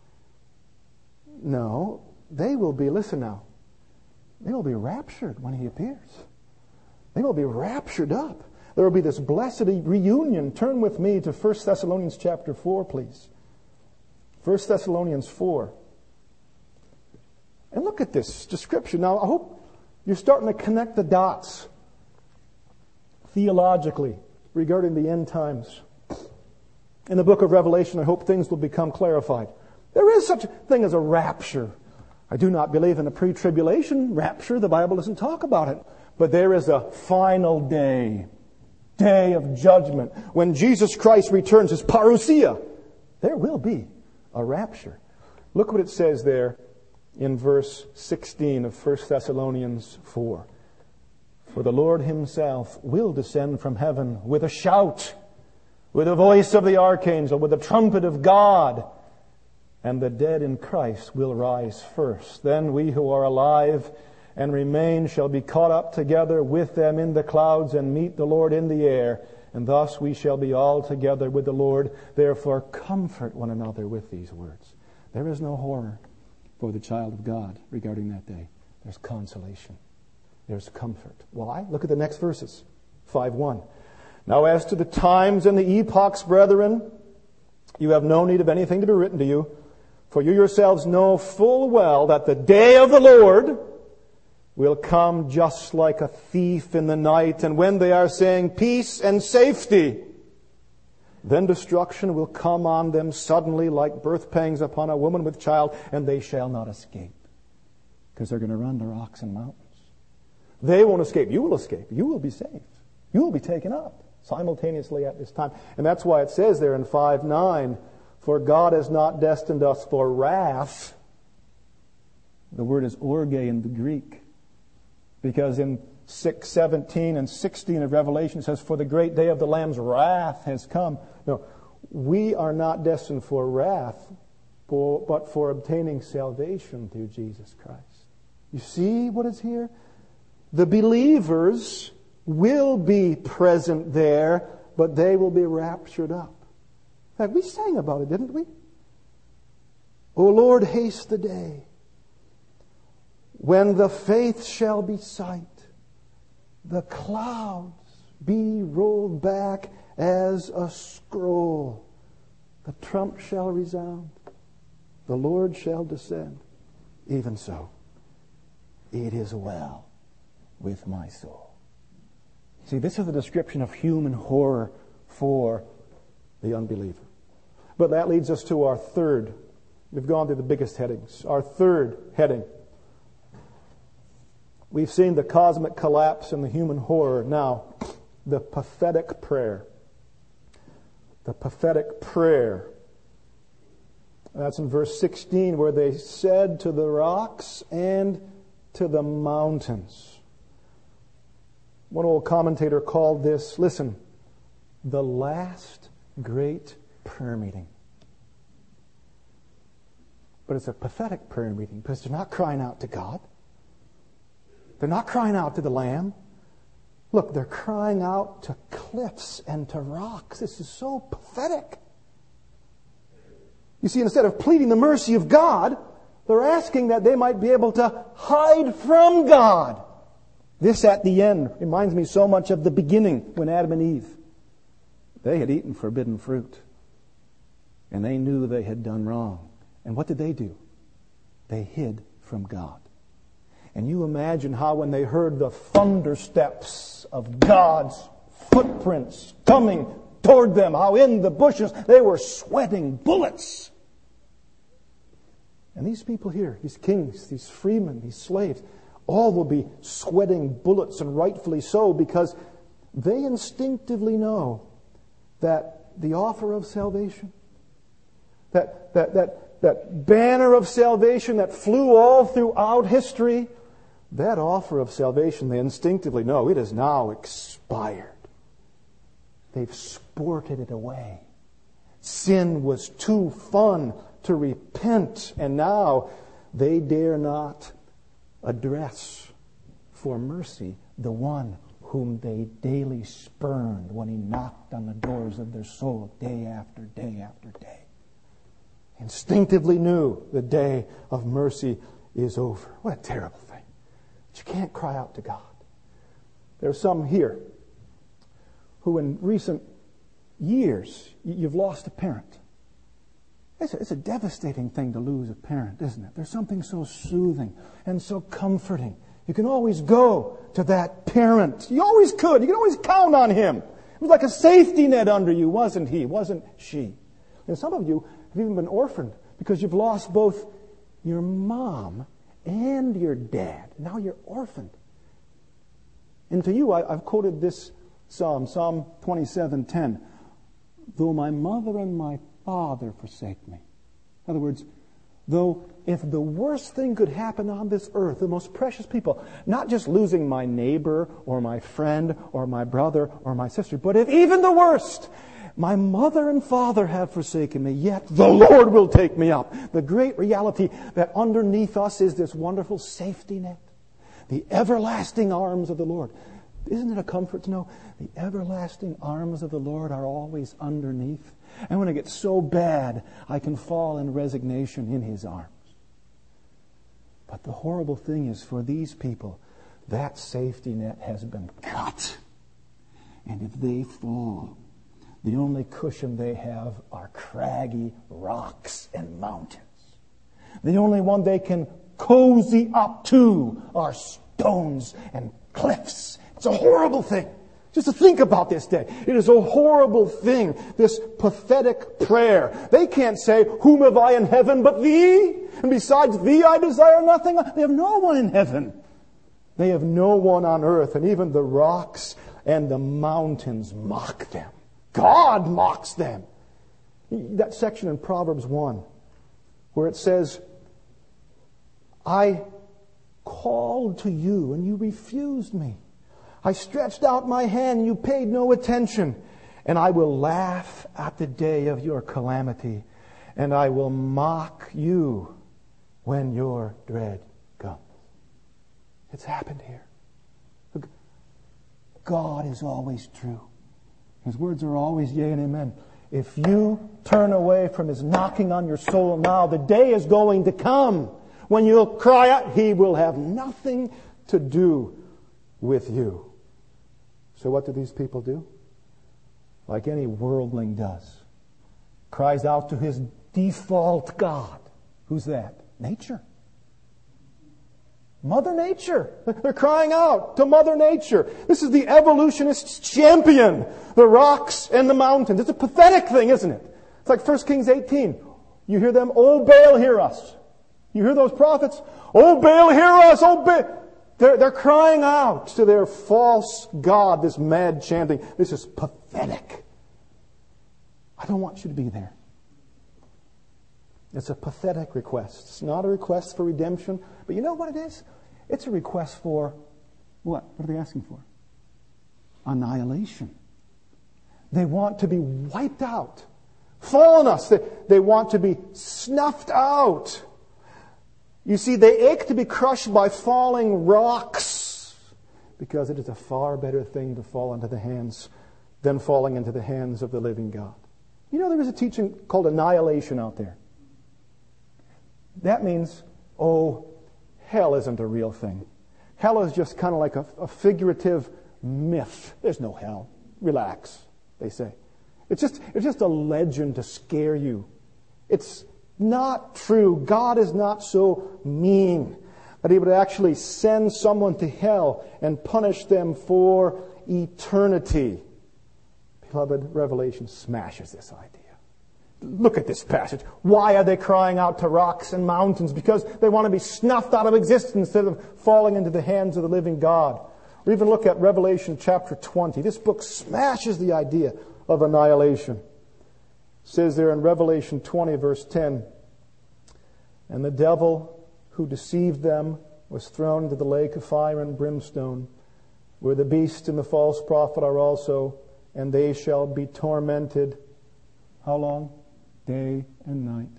No, they will be, listen now, they will be raptured when He appears. They will be raptured up. There will be this blessed reunion. Turn with me to 1 Thessalonians chapter 4, please. 1 Thessalonians 4. And look at this description. Now, I hope you're starting to connect the dots theologically regarding the end times. In the book of Revelation, I hope things will become clarified. There is such a thing as a rapture. I do not believe in a pre-tribulation rapture. The Bible doesn't talk about it. But there is a final day of judgment. When Jesus Christ returns, his parousia, there will be a rapture. Look what it says there in verse 16 of 1 Thessalonians 4. For the Lord Himself will descend from heaven with a shout, with the voice of the archangel, with the trumpet of God, and the dead in Christ will rise first. Then we who are alive and remain shall be caught up together with them in the clouds and meet the Lord in the air, and thus we shall be all together with the Lord. Therefore comfort one another with these words. There is no horror for the child of God regarding that day. There's consolation. There's comfort. Why? Look at the next verses. 5:1. Now as to the times and the epochs, brethren, you have no need of anything to be written to you, for you yourselves know full well that the day of the Lord will come just like a thief in the night. And when they are saying peace and safety, then destruction will come on them suddenly like birth pangs upon a woman with child, and they shall not escape. Because they're going to run to rocks and mountains. They won't escape. You will escape. You will be saved. You will be taken up simultaneously at this time. And that's why it says there in 5:9, for God has not destined us for wrath. The word is orge in the Greek. Because in 6:17 and 16 of Revelation it says, for the great day of the Lamb's wrath has come. No, we are not destined for wrath, but for obtaining salvation through Jesus Christ. You see what is here? The believers will be present there, but they will be raptured up. fact, we sang about it, didn't we? O Lord, haste the day when the faith shall be sight, the clouds be rolled back as a scroll, the trump shall resound, the Lord shall descend. Even so, it is well with my soul. See, this is the description of human horror for the unbeliever. But that leads us to our third. We've gone through the biggest headings. Our third heading. We've seen the cosmic collapse and the human horror. Now, the pathetic prayer. The pathetic prayer. That's in verse 16, where they said to the rocks and to the mountains. One old commentator called this, listen, the last great prayer meeting. But it's a pathetic prayer meeting because they're not crying out to God. They're not crying out to the Lamb. Look, they're crying out to cliffs and to rocks. This is so pathetic. You see, instead of pleading the mercy of God, they're asking that they might be able to hide from God. This at the end reminds me so much of the beginning when Adam and Eve, they had eaten forbidden fruit. And they knew they had done wrong. And what did they do? They hid from God. And you imagine how when they heard the thunder steps of God's footprints coming toward them, how in the bushes they were sweating bullets. And these people here, these kings, these freemen, these slaves, all will be sweating bullets, and rightfully so, because they instinctively know that the offer of salvation, that banner of salvation that flew all throughout history, that offer of salvation, they instinctively know it is now expired. They've sported it away. Sin was too fun to repent, and now they dare not address for mercy the one whom they daily spurned when he knocked on the doors of their soul day after day after day. Instinctively knew the day of mercy is over. What a terrible thing. But you can't cry out to God. There are some here who in recent years, you've lost a parent. It's a devastating thing to lose a parent, isn't it? There's something so soothing and so comforting. You can always go to that parent. You always could. You can always count on him. It was like a safety net under you, wasn't he? Wasn't she? And some of you have even been orphaned because you've lost both your mom and your dad. Now you're orphaned. And to you, I've quoted this Psalm 27:10. Though my mother and my father forsake me. In other words, though if the worst thing could happen on this earth, the most precious people, not just losing my neighbor or my friend or my brother or my sister, but if even the worst, my mother and father have forsaken me, yet the Lord will take me up. The great reality that underneath us is this wonderful safety net. The everlasting arms of the Lord. Isn't it a comfort to know the everlasting arms of the Lord are always underneath? And when it gets so bad, I can fall in resignation in His arms. But the horrible thing is, for these people, that safety net has been cut. And if they fall, the only cushion they have are craggy rocks and mountains. The only one they can cozy up to are stones and cliffs. It's a horrible thing. Just to think about this day. It is a horrible thing, this pathetic prayer. They can't say, whom have I in heaven but thee? And besides thee I desire nothing. They have no one in heaven. They have no one on earth. And even the rocks and the mountains mock them. God mocks them. That section in Proverbs 1 where it says, I called to you and you refused me. I stretched out my hand and you paid no attention. And I will laugh at the day of your calamity. And I will mock you when your dread comes. It's happened here. God is always true. His words are always yea and amen. if you turn away from His knocking on your soul now, the day is going to come when you'll cry out. He will have nothing to do with you. So what do these people do? Like any worldling does. Cries out to his default God. Who's that? Nature. Mother Nature. They're crying out to Mother Nature. This is the evolutionist champion. The rocks and the mountains. It's a pathetic thing, isn't it? It's like 1 Kings 18. You hear them, "Oh, Baal, hear us." You hear those prophets? "Oh, Baal, hear us. Oh, Baal." They're crying out to their false god, this mad chanting. This is pathetic. I don't want you to be there. It's a pathetic request. It's not a request for redemption. But you know what it is? It's a request for what? What are they asking for? Annihilation. They want to be wiped out. Fall on us. They want to be snuffed out. You see, they ache to be crushed by falling rocks, because it is a far better thing to fall into the hands than falling into the hands of the living God. You know, there is a teaching called annihilation out there. That means, hell isn't a real thing. Hell is just kind of like a figurative myth. There's no hell. Relax, they say. It's just a legend to scare you. It's not true. God is not so mean that He would actually send someone to hell and punish them for eternity. Beloved, Revelation smashes this idea. Look at this passage. Why are they crying out to rocks and mountains? Because they want to be snuffed out of existence instead of falling into the hands of the living God. Or even look at Revelation chapter 20. This book smashes the idea of annihilation. It says there in Revelation 20, verse 10, "And the devil who deceived them was thrown into the lake of fire and brimstone, where the beast and the false prophet are also, and they shall be tormented." How long? Day and night.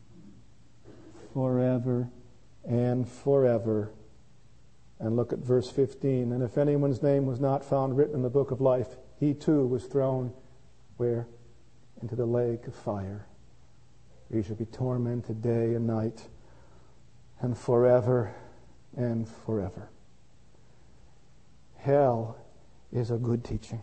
Forever and forever. And look at verse 15. "And if anyone's name was not found written in the book of life, he too was thrown," where? "Into the lake of fire. He shall be tormented day and night, and forever and forever." Hell is a good teaching.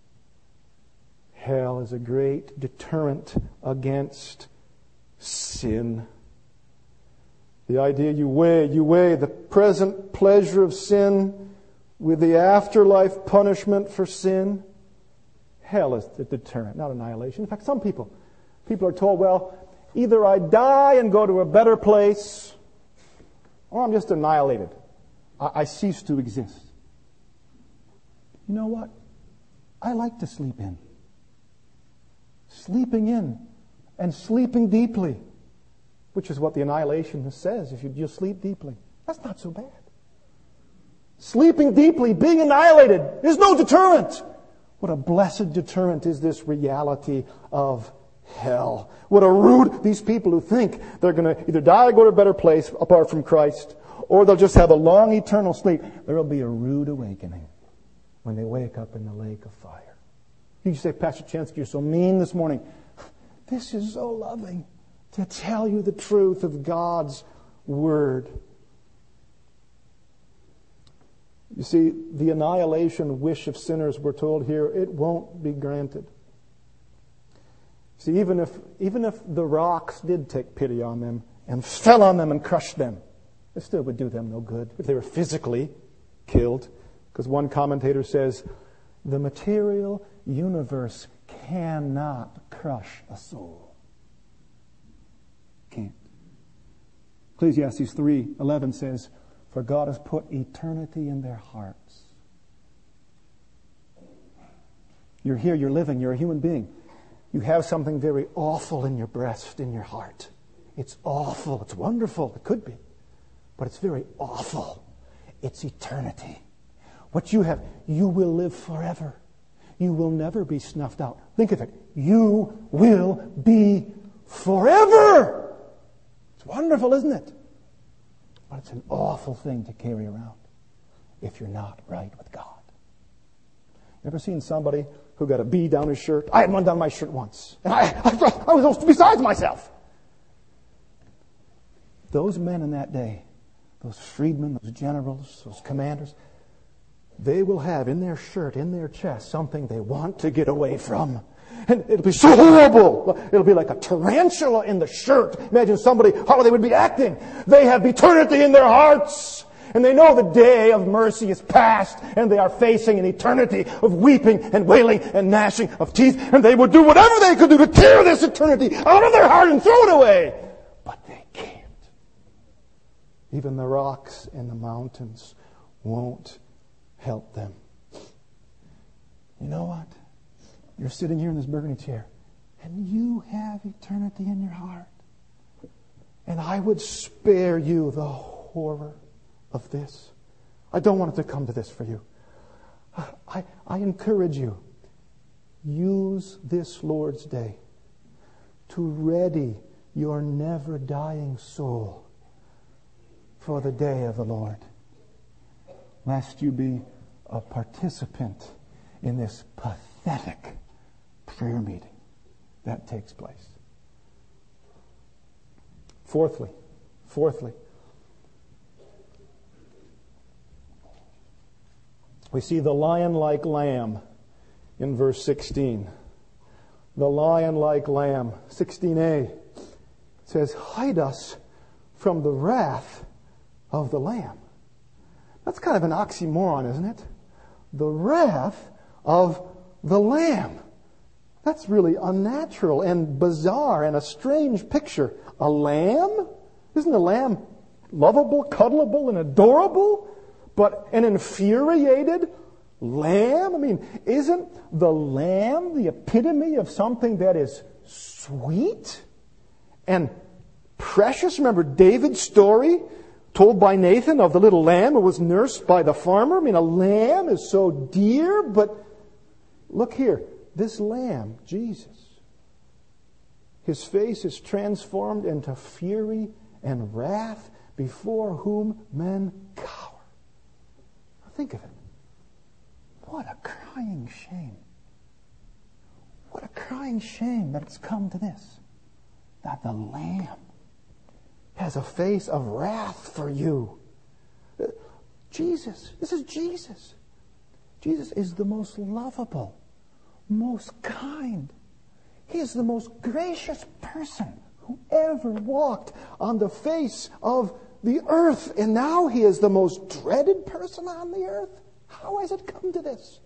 Hell is a great deterrent against sin. The idea you weigh the present pleasure of sin with the afterlife punishment for sin. Hell is the deterrent, not annihilation. In fact, some people are told, well, either I die and go to a better place, or I'm just annihilated. I cease to exist. You know what? I like to sleep in. Sleeping in and sleeping deeply, which is what the annihilationist says, if you just sleep deeply. That's not so bad. Sleeping deeply, being annihilated, is no deterrent. What a blessed deterrent is this reality of hell. What a rude, these people who think they're going to either die or go to a better place apart from Christ, or they'll just have a long eternal sleep. There will be a rude awakening when they wake up in the lake of fire. You say, "Pastor Chansky, you're so mean this morning." This is so loving to tell you the truth of God's Word. You see, the annihilation wish of sinners, we're told here, it won't be granted. See, even if the rocks did take pity on them and fell on them and crushed them, it still would do them no good if they were physically killed. Because one commentator says, the material universe cannot crush a soul. Can't. Ecclesiastes 3:11 says, "For God has put eternity in their hearts." You're here, you're living, you're a human being. You have something very awful in your breast, in your heart. It's awful. It's wonderful. It could be. But it's very awful. It's eternity. What you have, you will live forever. You will never be snuffed out. Think of it. You will be forever. It's wonderful, isn't it? But it's an awful thing to carry around if you're not right with God. Ever seen somebody who got a bee down his shirt? I had one down my shirt once. And I was almost besides myself. Those men in that day, those freedmen, those generals, those commanders, they will have in their shirt, in their chest, something they want to get away from. And it'll be so horrible. It'll be like a tarantula in the shirt. Imagine somebody, how they would be acting. They have eternity in their hearts. And they know the day of mercy is past. And they are facing an eternity of weeping and wailing and gnashing of teeth. And they would do whatever they could do to tear this eternity out of their heart and throw it away. But they can't. Even the rocks and the mountains won't help them. You know what? You're sitting here in this burgundy chair, and you have eternity in your heart. And I would spare you the horror of this. I don't want it to come to this for you. I encourage you, use this Lord's Day to ready your never-dying soul for the day of the Lord, lest you be a participant in this pathetic prayer meeting that takes place. Fourthly, we see the lion-like lamb in verse 16. The lion-like lamb, 16a, says, hide us from the wrath of the Lamb. That's kind of an oxymoron, isn't it? The wrath of the Lamb. That's really unnatural and bizarre and a strange picture. A lamb? Isn't a lamb lovable, cuddleable, and adorable? But an infuriated lamb? I mean, isn't the lamb the epitome of something that is sweet and precious? Remember David's story told by Nathan of the little lamb who was nursed by the farmer? I mean, a lamb is so dear, but look here. This lamb, Jesus, his face is transformed into fury and wrath before whom men cower. Now think of it. What a crying shame. What a crying shame that it's come to this. That the Lamb has a face of wrath for you. Jesus, this is Jesus. Jesus is the most lovable, most kind. He is the most gracious person who ever walked on the face of the earth. And now he is the most dreaded person on the earth. How has it come to this?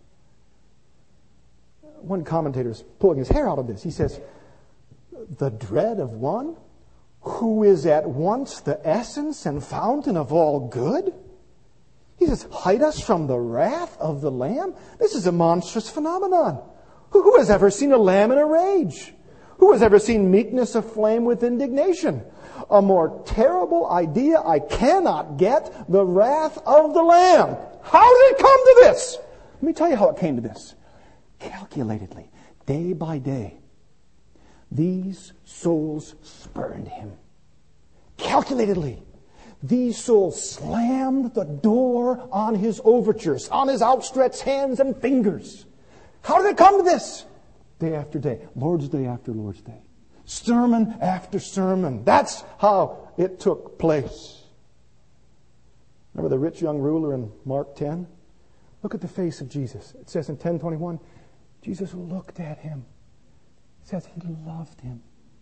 One commentator is pulling his hair out of this. He says, the dread of one who is at once the essence and fountain of all good? He says, hide us from the wrath of the Lamb? This is a monstrous phenomenon. Who has ever seen a lamb in a rage? Who has ever seen meekness aflame with indignation? A more terrible idea I cannot get, the wrath of the Lamb. How did it come to this? Let me tell you how it came to this. Calculatedly, day by day, these souls spurned him. Calculatedly, these souls slammed the door on his overtures, on his outstretched hands and fingers. How did it come to this? Day after day, Lord's Day after Lord's Day, sermon after sermon. That's how it took place. Remember the rich young ruler in Mark 10? Look at the face of Jesus. It says in 10:21, Jesus looked at him. It says he loved him.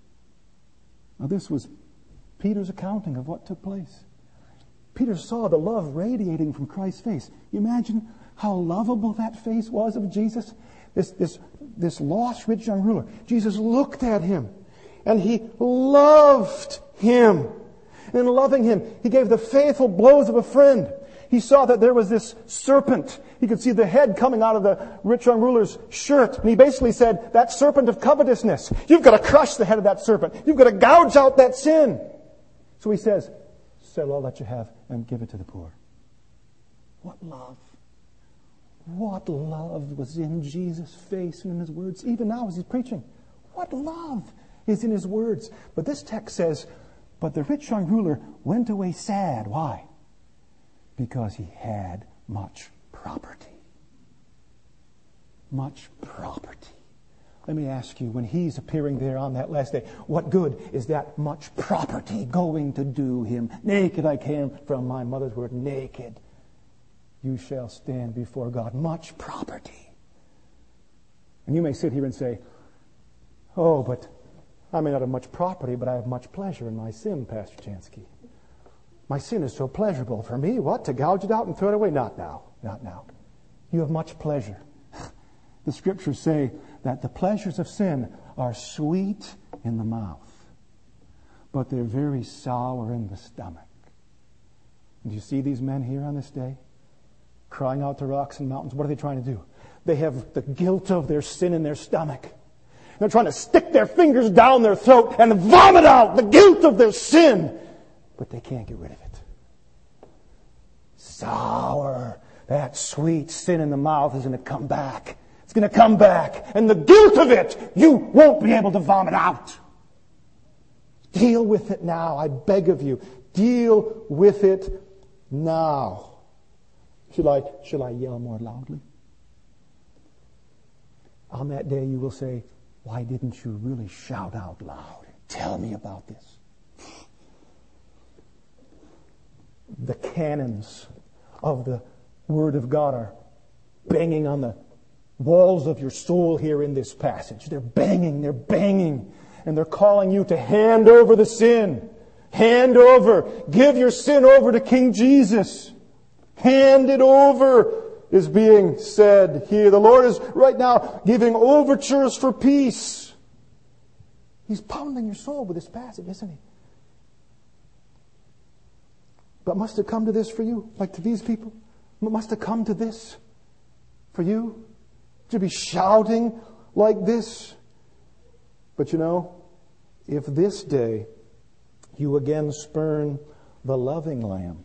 Now this was Peter's accounting of what took place. Peter saw the love radiating from Christ's face. You imagine how lovable that face was of Jesus? This lost rich young ruler. Jesus looked at him and he loved him. And in loving him, he gave the faithful blows of a friend. He saw that there was this serpent. He could see the head coming out of the rich young ruler's shirt. And he basically said, that serpent of covetousness, you've got to crush the head of that serpent. You've got to gouge out that sin. So he says, sell all that you have and give it to the poor. What love. What love was in Jesus' face and in his words, even now as he's preaching. What love is in his words. But this text says, but the rich young ruler went away sad. Why? Because he had much property. much property. Let me ask you, when He's appearing there on that last day, what good is that much property going to do Him? Naked I came from my mother's word, naked you shall stand before God. Much property. And you may sit here and say, oh, but I may not have much property, but I have much pleasure in my sin, Pastor Jansky. My sin is so pleasurable for me. What? To gouge it out and throw it away? Not now. Not now. You have much pleasure. The Scriptures say that the pleasures of sin are sweet in the mouth, but they're very sour in the stomach. And do you see these men here on this day? Crying out to rocks and mountains. What are they trying to do? They have the guilt of their sin in their stomach. They're trying to stick their fingers down their throat and vomit out the guilt of their sin. But they can't get rid of it. Sour. That sweet sin in the mouth is going to come back. It's going to come back. And the guilt of it, you won't be able to vomit out. Deal with it now. I beg of you. Deal with it now. Should I yell more loudly? On that day you will say, why didn't you really shout out loud? Tell me about this. The cannons of the Word of God are banging on the walls of your soul here in this passage. They're banging, and they're calling you to hand over the sin. Hand over. Give your sin over to King Jesus. Hand it over is being said here. The Lord is right now giving overtures for peace. He's pounding your soul with this passage, isn't He? But must it come to this for you? Like to these people? Must it come to this for you? To be shouting like this? But you know, if this day you again spurn the loving Lamb,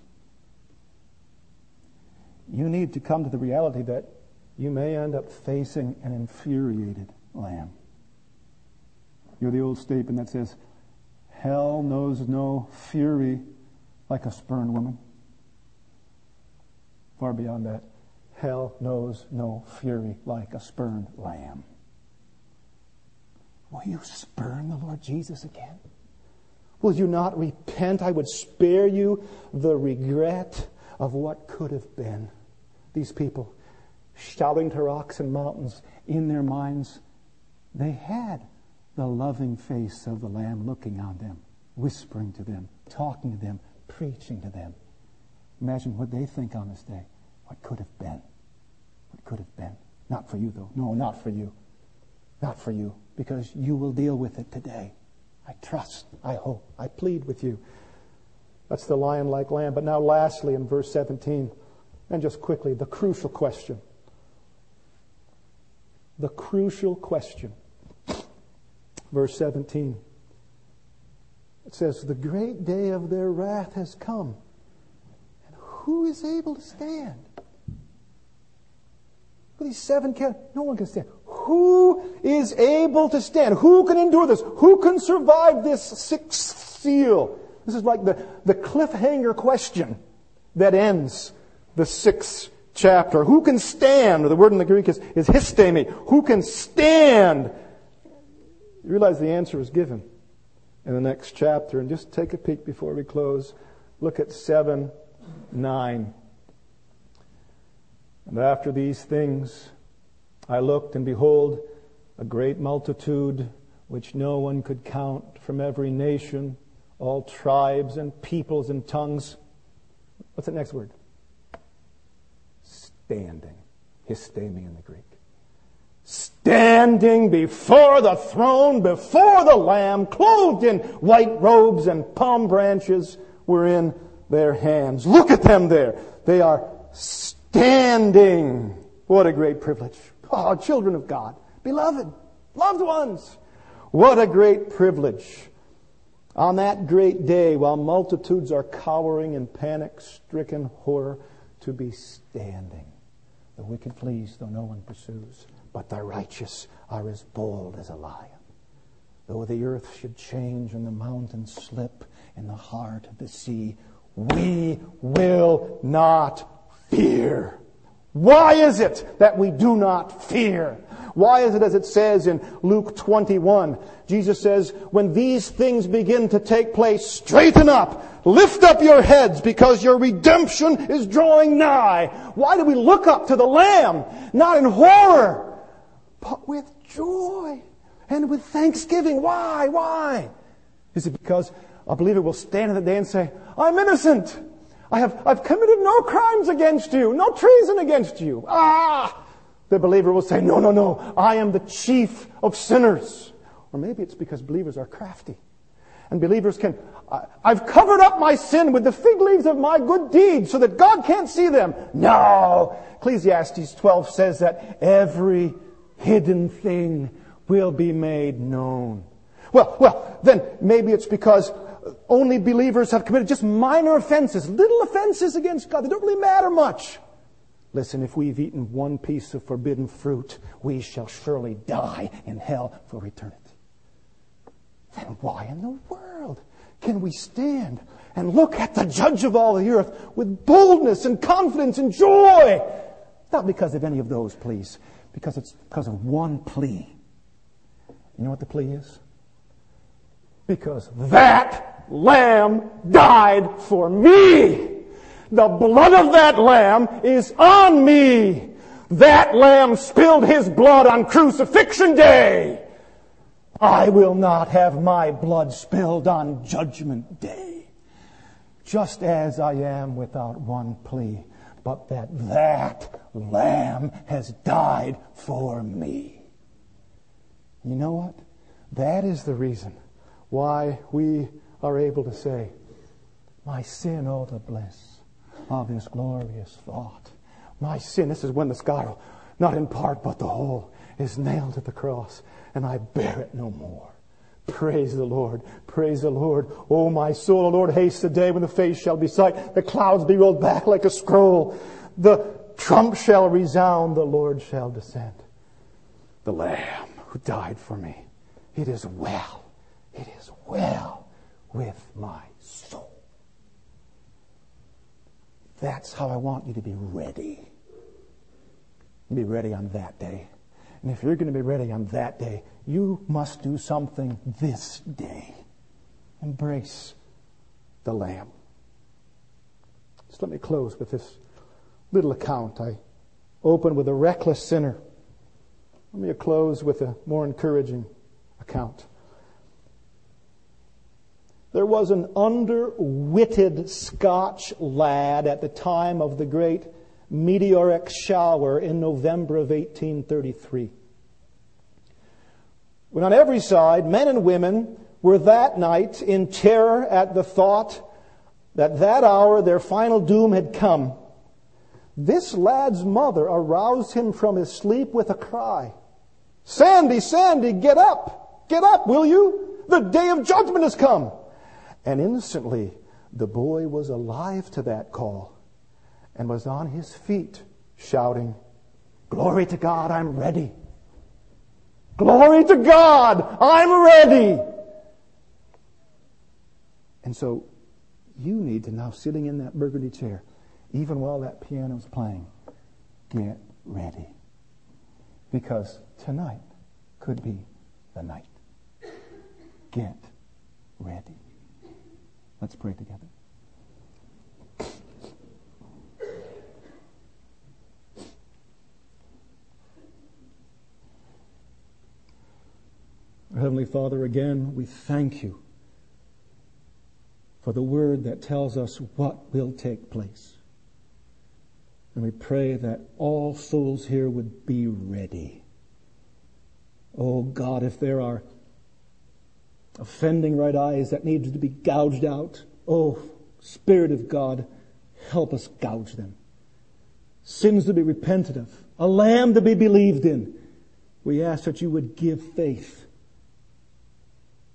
you need to come to the reality that you may end up facing an infuriated Lamb. You know the old statement that says, hell knows no fury like a spurned woman. Far beyond that, hell knows no fury like a spurned lamb. Will you spurn the Lord Jesus again? Will you not repent? I would spare you the regret of what could have been. These people shouting to rocks and mountains, in their minds, they had the loving face of the Lamb looking on them, whispering to them, talking to them, preaching to them. Imagine what they think on this day. What could have been? What could have been? Not for you, though. No, not for you. Not for you, because you will deal with it today. I trust, I hope, I plead with you. That's the lion-like lamb. But now lastly, in verse 17, and just quickly, the crucial question. The crucial question. Verse 17. It says, the great day of their wrath has come. And who is able to stand? These seven no one can stand. Who is able to stand? Who can endure this? Who can survive this sixth seal? This is like the cliffhanger question that ends the sixth chapter. Who can stand? The word in the Greek is histemi. Who can stand? You realize the answer is given in the next chapter. And just take a peek before we close. Look at 7:9. And after these things I looked, and behold, a great multitude which no one could count, from every nation, all tribes and peoples and tongues. What's the next word? Standing. Histemi in the Greek. Standing before the throne, before the Lamb, clothed in white robes, and palm branches were in their hands. Look at them there. They are standing. What a great privilege. Oh, children of God, beloved, loved ones. What a great privilege. On that great day, while multitudes are cowering in panic-stricken horror, to be standing. The wicked flees, though no one pursues, but the righteous are as bold as a lion. Though the earth should change and the mountains slip in the heart of the sea, we will not fear. Why is it that we do not fear? Why is it, as it says in Luke 21, Jesus says, when these things begin to take place, straighten up, lift up your heads, because your redemption is drawing nigh. Why do we look up to the Lamb? Not in horror, but with joy and with thanksgiving. Why? Why? Is it because a believer will stand in the day and say, I'm innocent. I've committed no crimes against you, no treason against you. The believer will say, no, I am the chief of sinners. Or maybe it's because believers are crafty. And believers I've covered up my sin with the fig leaves of my good deeds so that God can't see them. No. Ecclesiastes 12 says that every hidden thing will be made known. Well, then maybe it's because only believers have committed just minor offenses, little offenses against God. They don't really matter much. Listen, if we've eaten one piece of forbidden fruit, we shall surely die in hell for eternity. Then why in the world can we stand and look at the Judge of all the earth with boldness and confidence and joy? Not because of any of those pleas, because it's because of one plea. You know what the plea is? Because that Lamb died for me. The blood of that Lamb is on me. That Lamb spilled His blood on crucifixion day. I will not have my blood spilled on Judgment Day. Just as I am without one plea, but that Lamb has died for me. You know what? That is the reason why we are able to say, my sin, oh the bliss of His glorious thought. My sin, this is when the scroll, not in part but the whole, is nailed to the cross, and I bear it no more. Praise the Lord. Praise the Lord. O my soul, O Lord, haste the day when the face shall be sight, the clouds be rolled back like a scroll, the trump shall resound, the Lord shall descend. The Lamb who died for me. It is well. It is well with my soul. That's how I want you to be ready. Be ready on that day. And if you're going to be ready on that day, you must do something this day. Embrace the Lamb. Just let me close with this little account. I open with a reckless sinner. Let me close with a more encouraging account. There was an underwitted Scotch lad at the time of the great meteoric shower in November of 1833. When on every side, men and women were that night in terror at the thought that hour their final doom had come, this lad's mother aroused him from his sleep with a cry. Sandy, Sandy, get up! Get up, will you? The day of judgment has come! And instantly, the boy was alive to that call and was on his feet shouting, Glory to God, I'm ready. Glory to God, I'm ready. And so you need to now, sitting in that burgundy chair, even while that piano's playing, get ready. Because tonight could be the night. Get ready. Let's pray together. Heavenly Father, again, we thank you for the word that tells us what will take place. And we pray that all souls here would be ready. Oh God, if there are offending right eyes that need to be gouged out, oh Spirit of God, help us gouge them. Sins to be repented of, a Lamb to be believed in. We ask that you would give faith.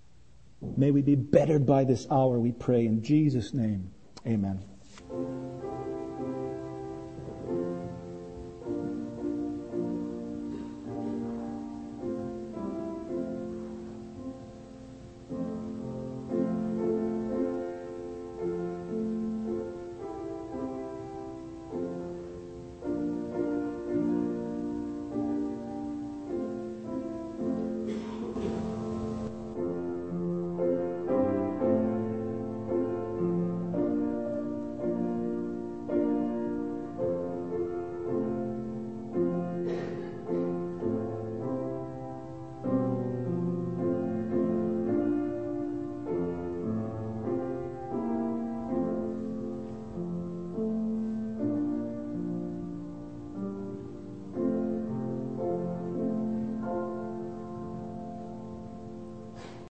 May we be bettered by this hour, we pray in Jesus' name. Amen.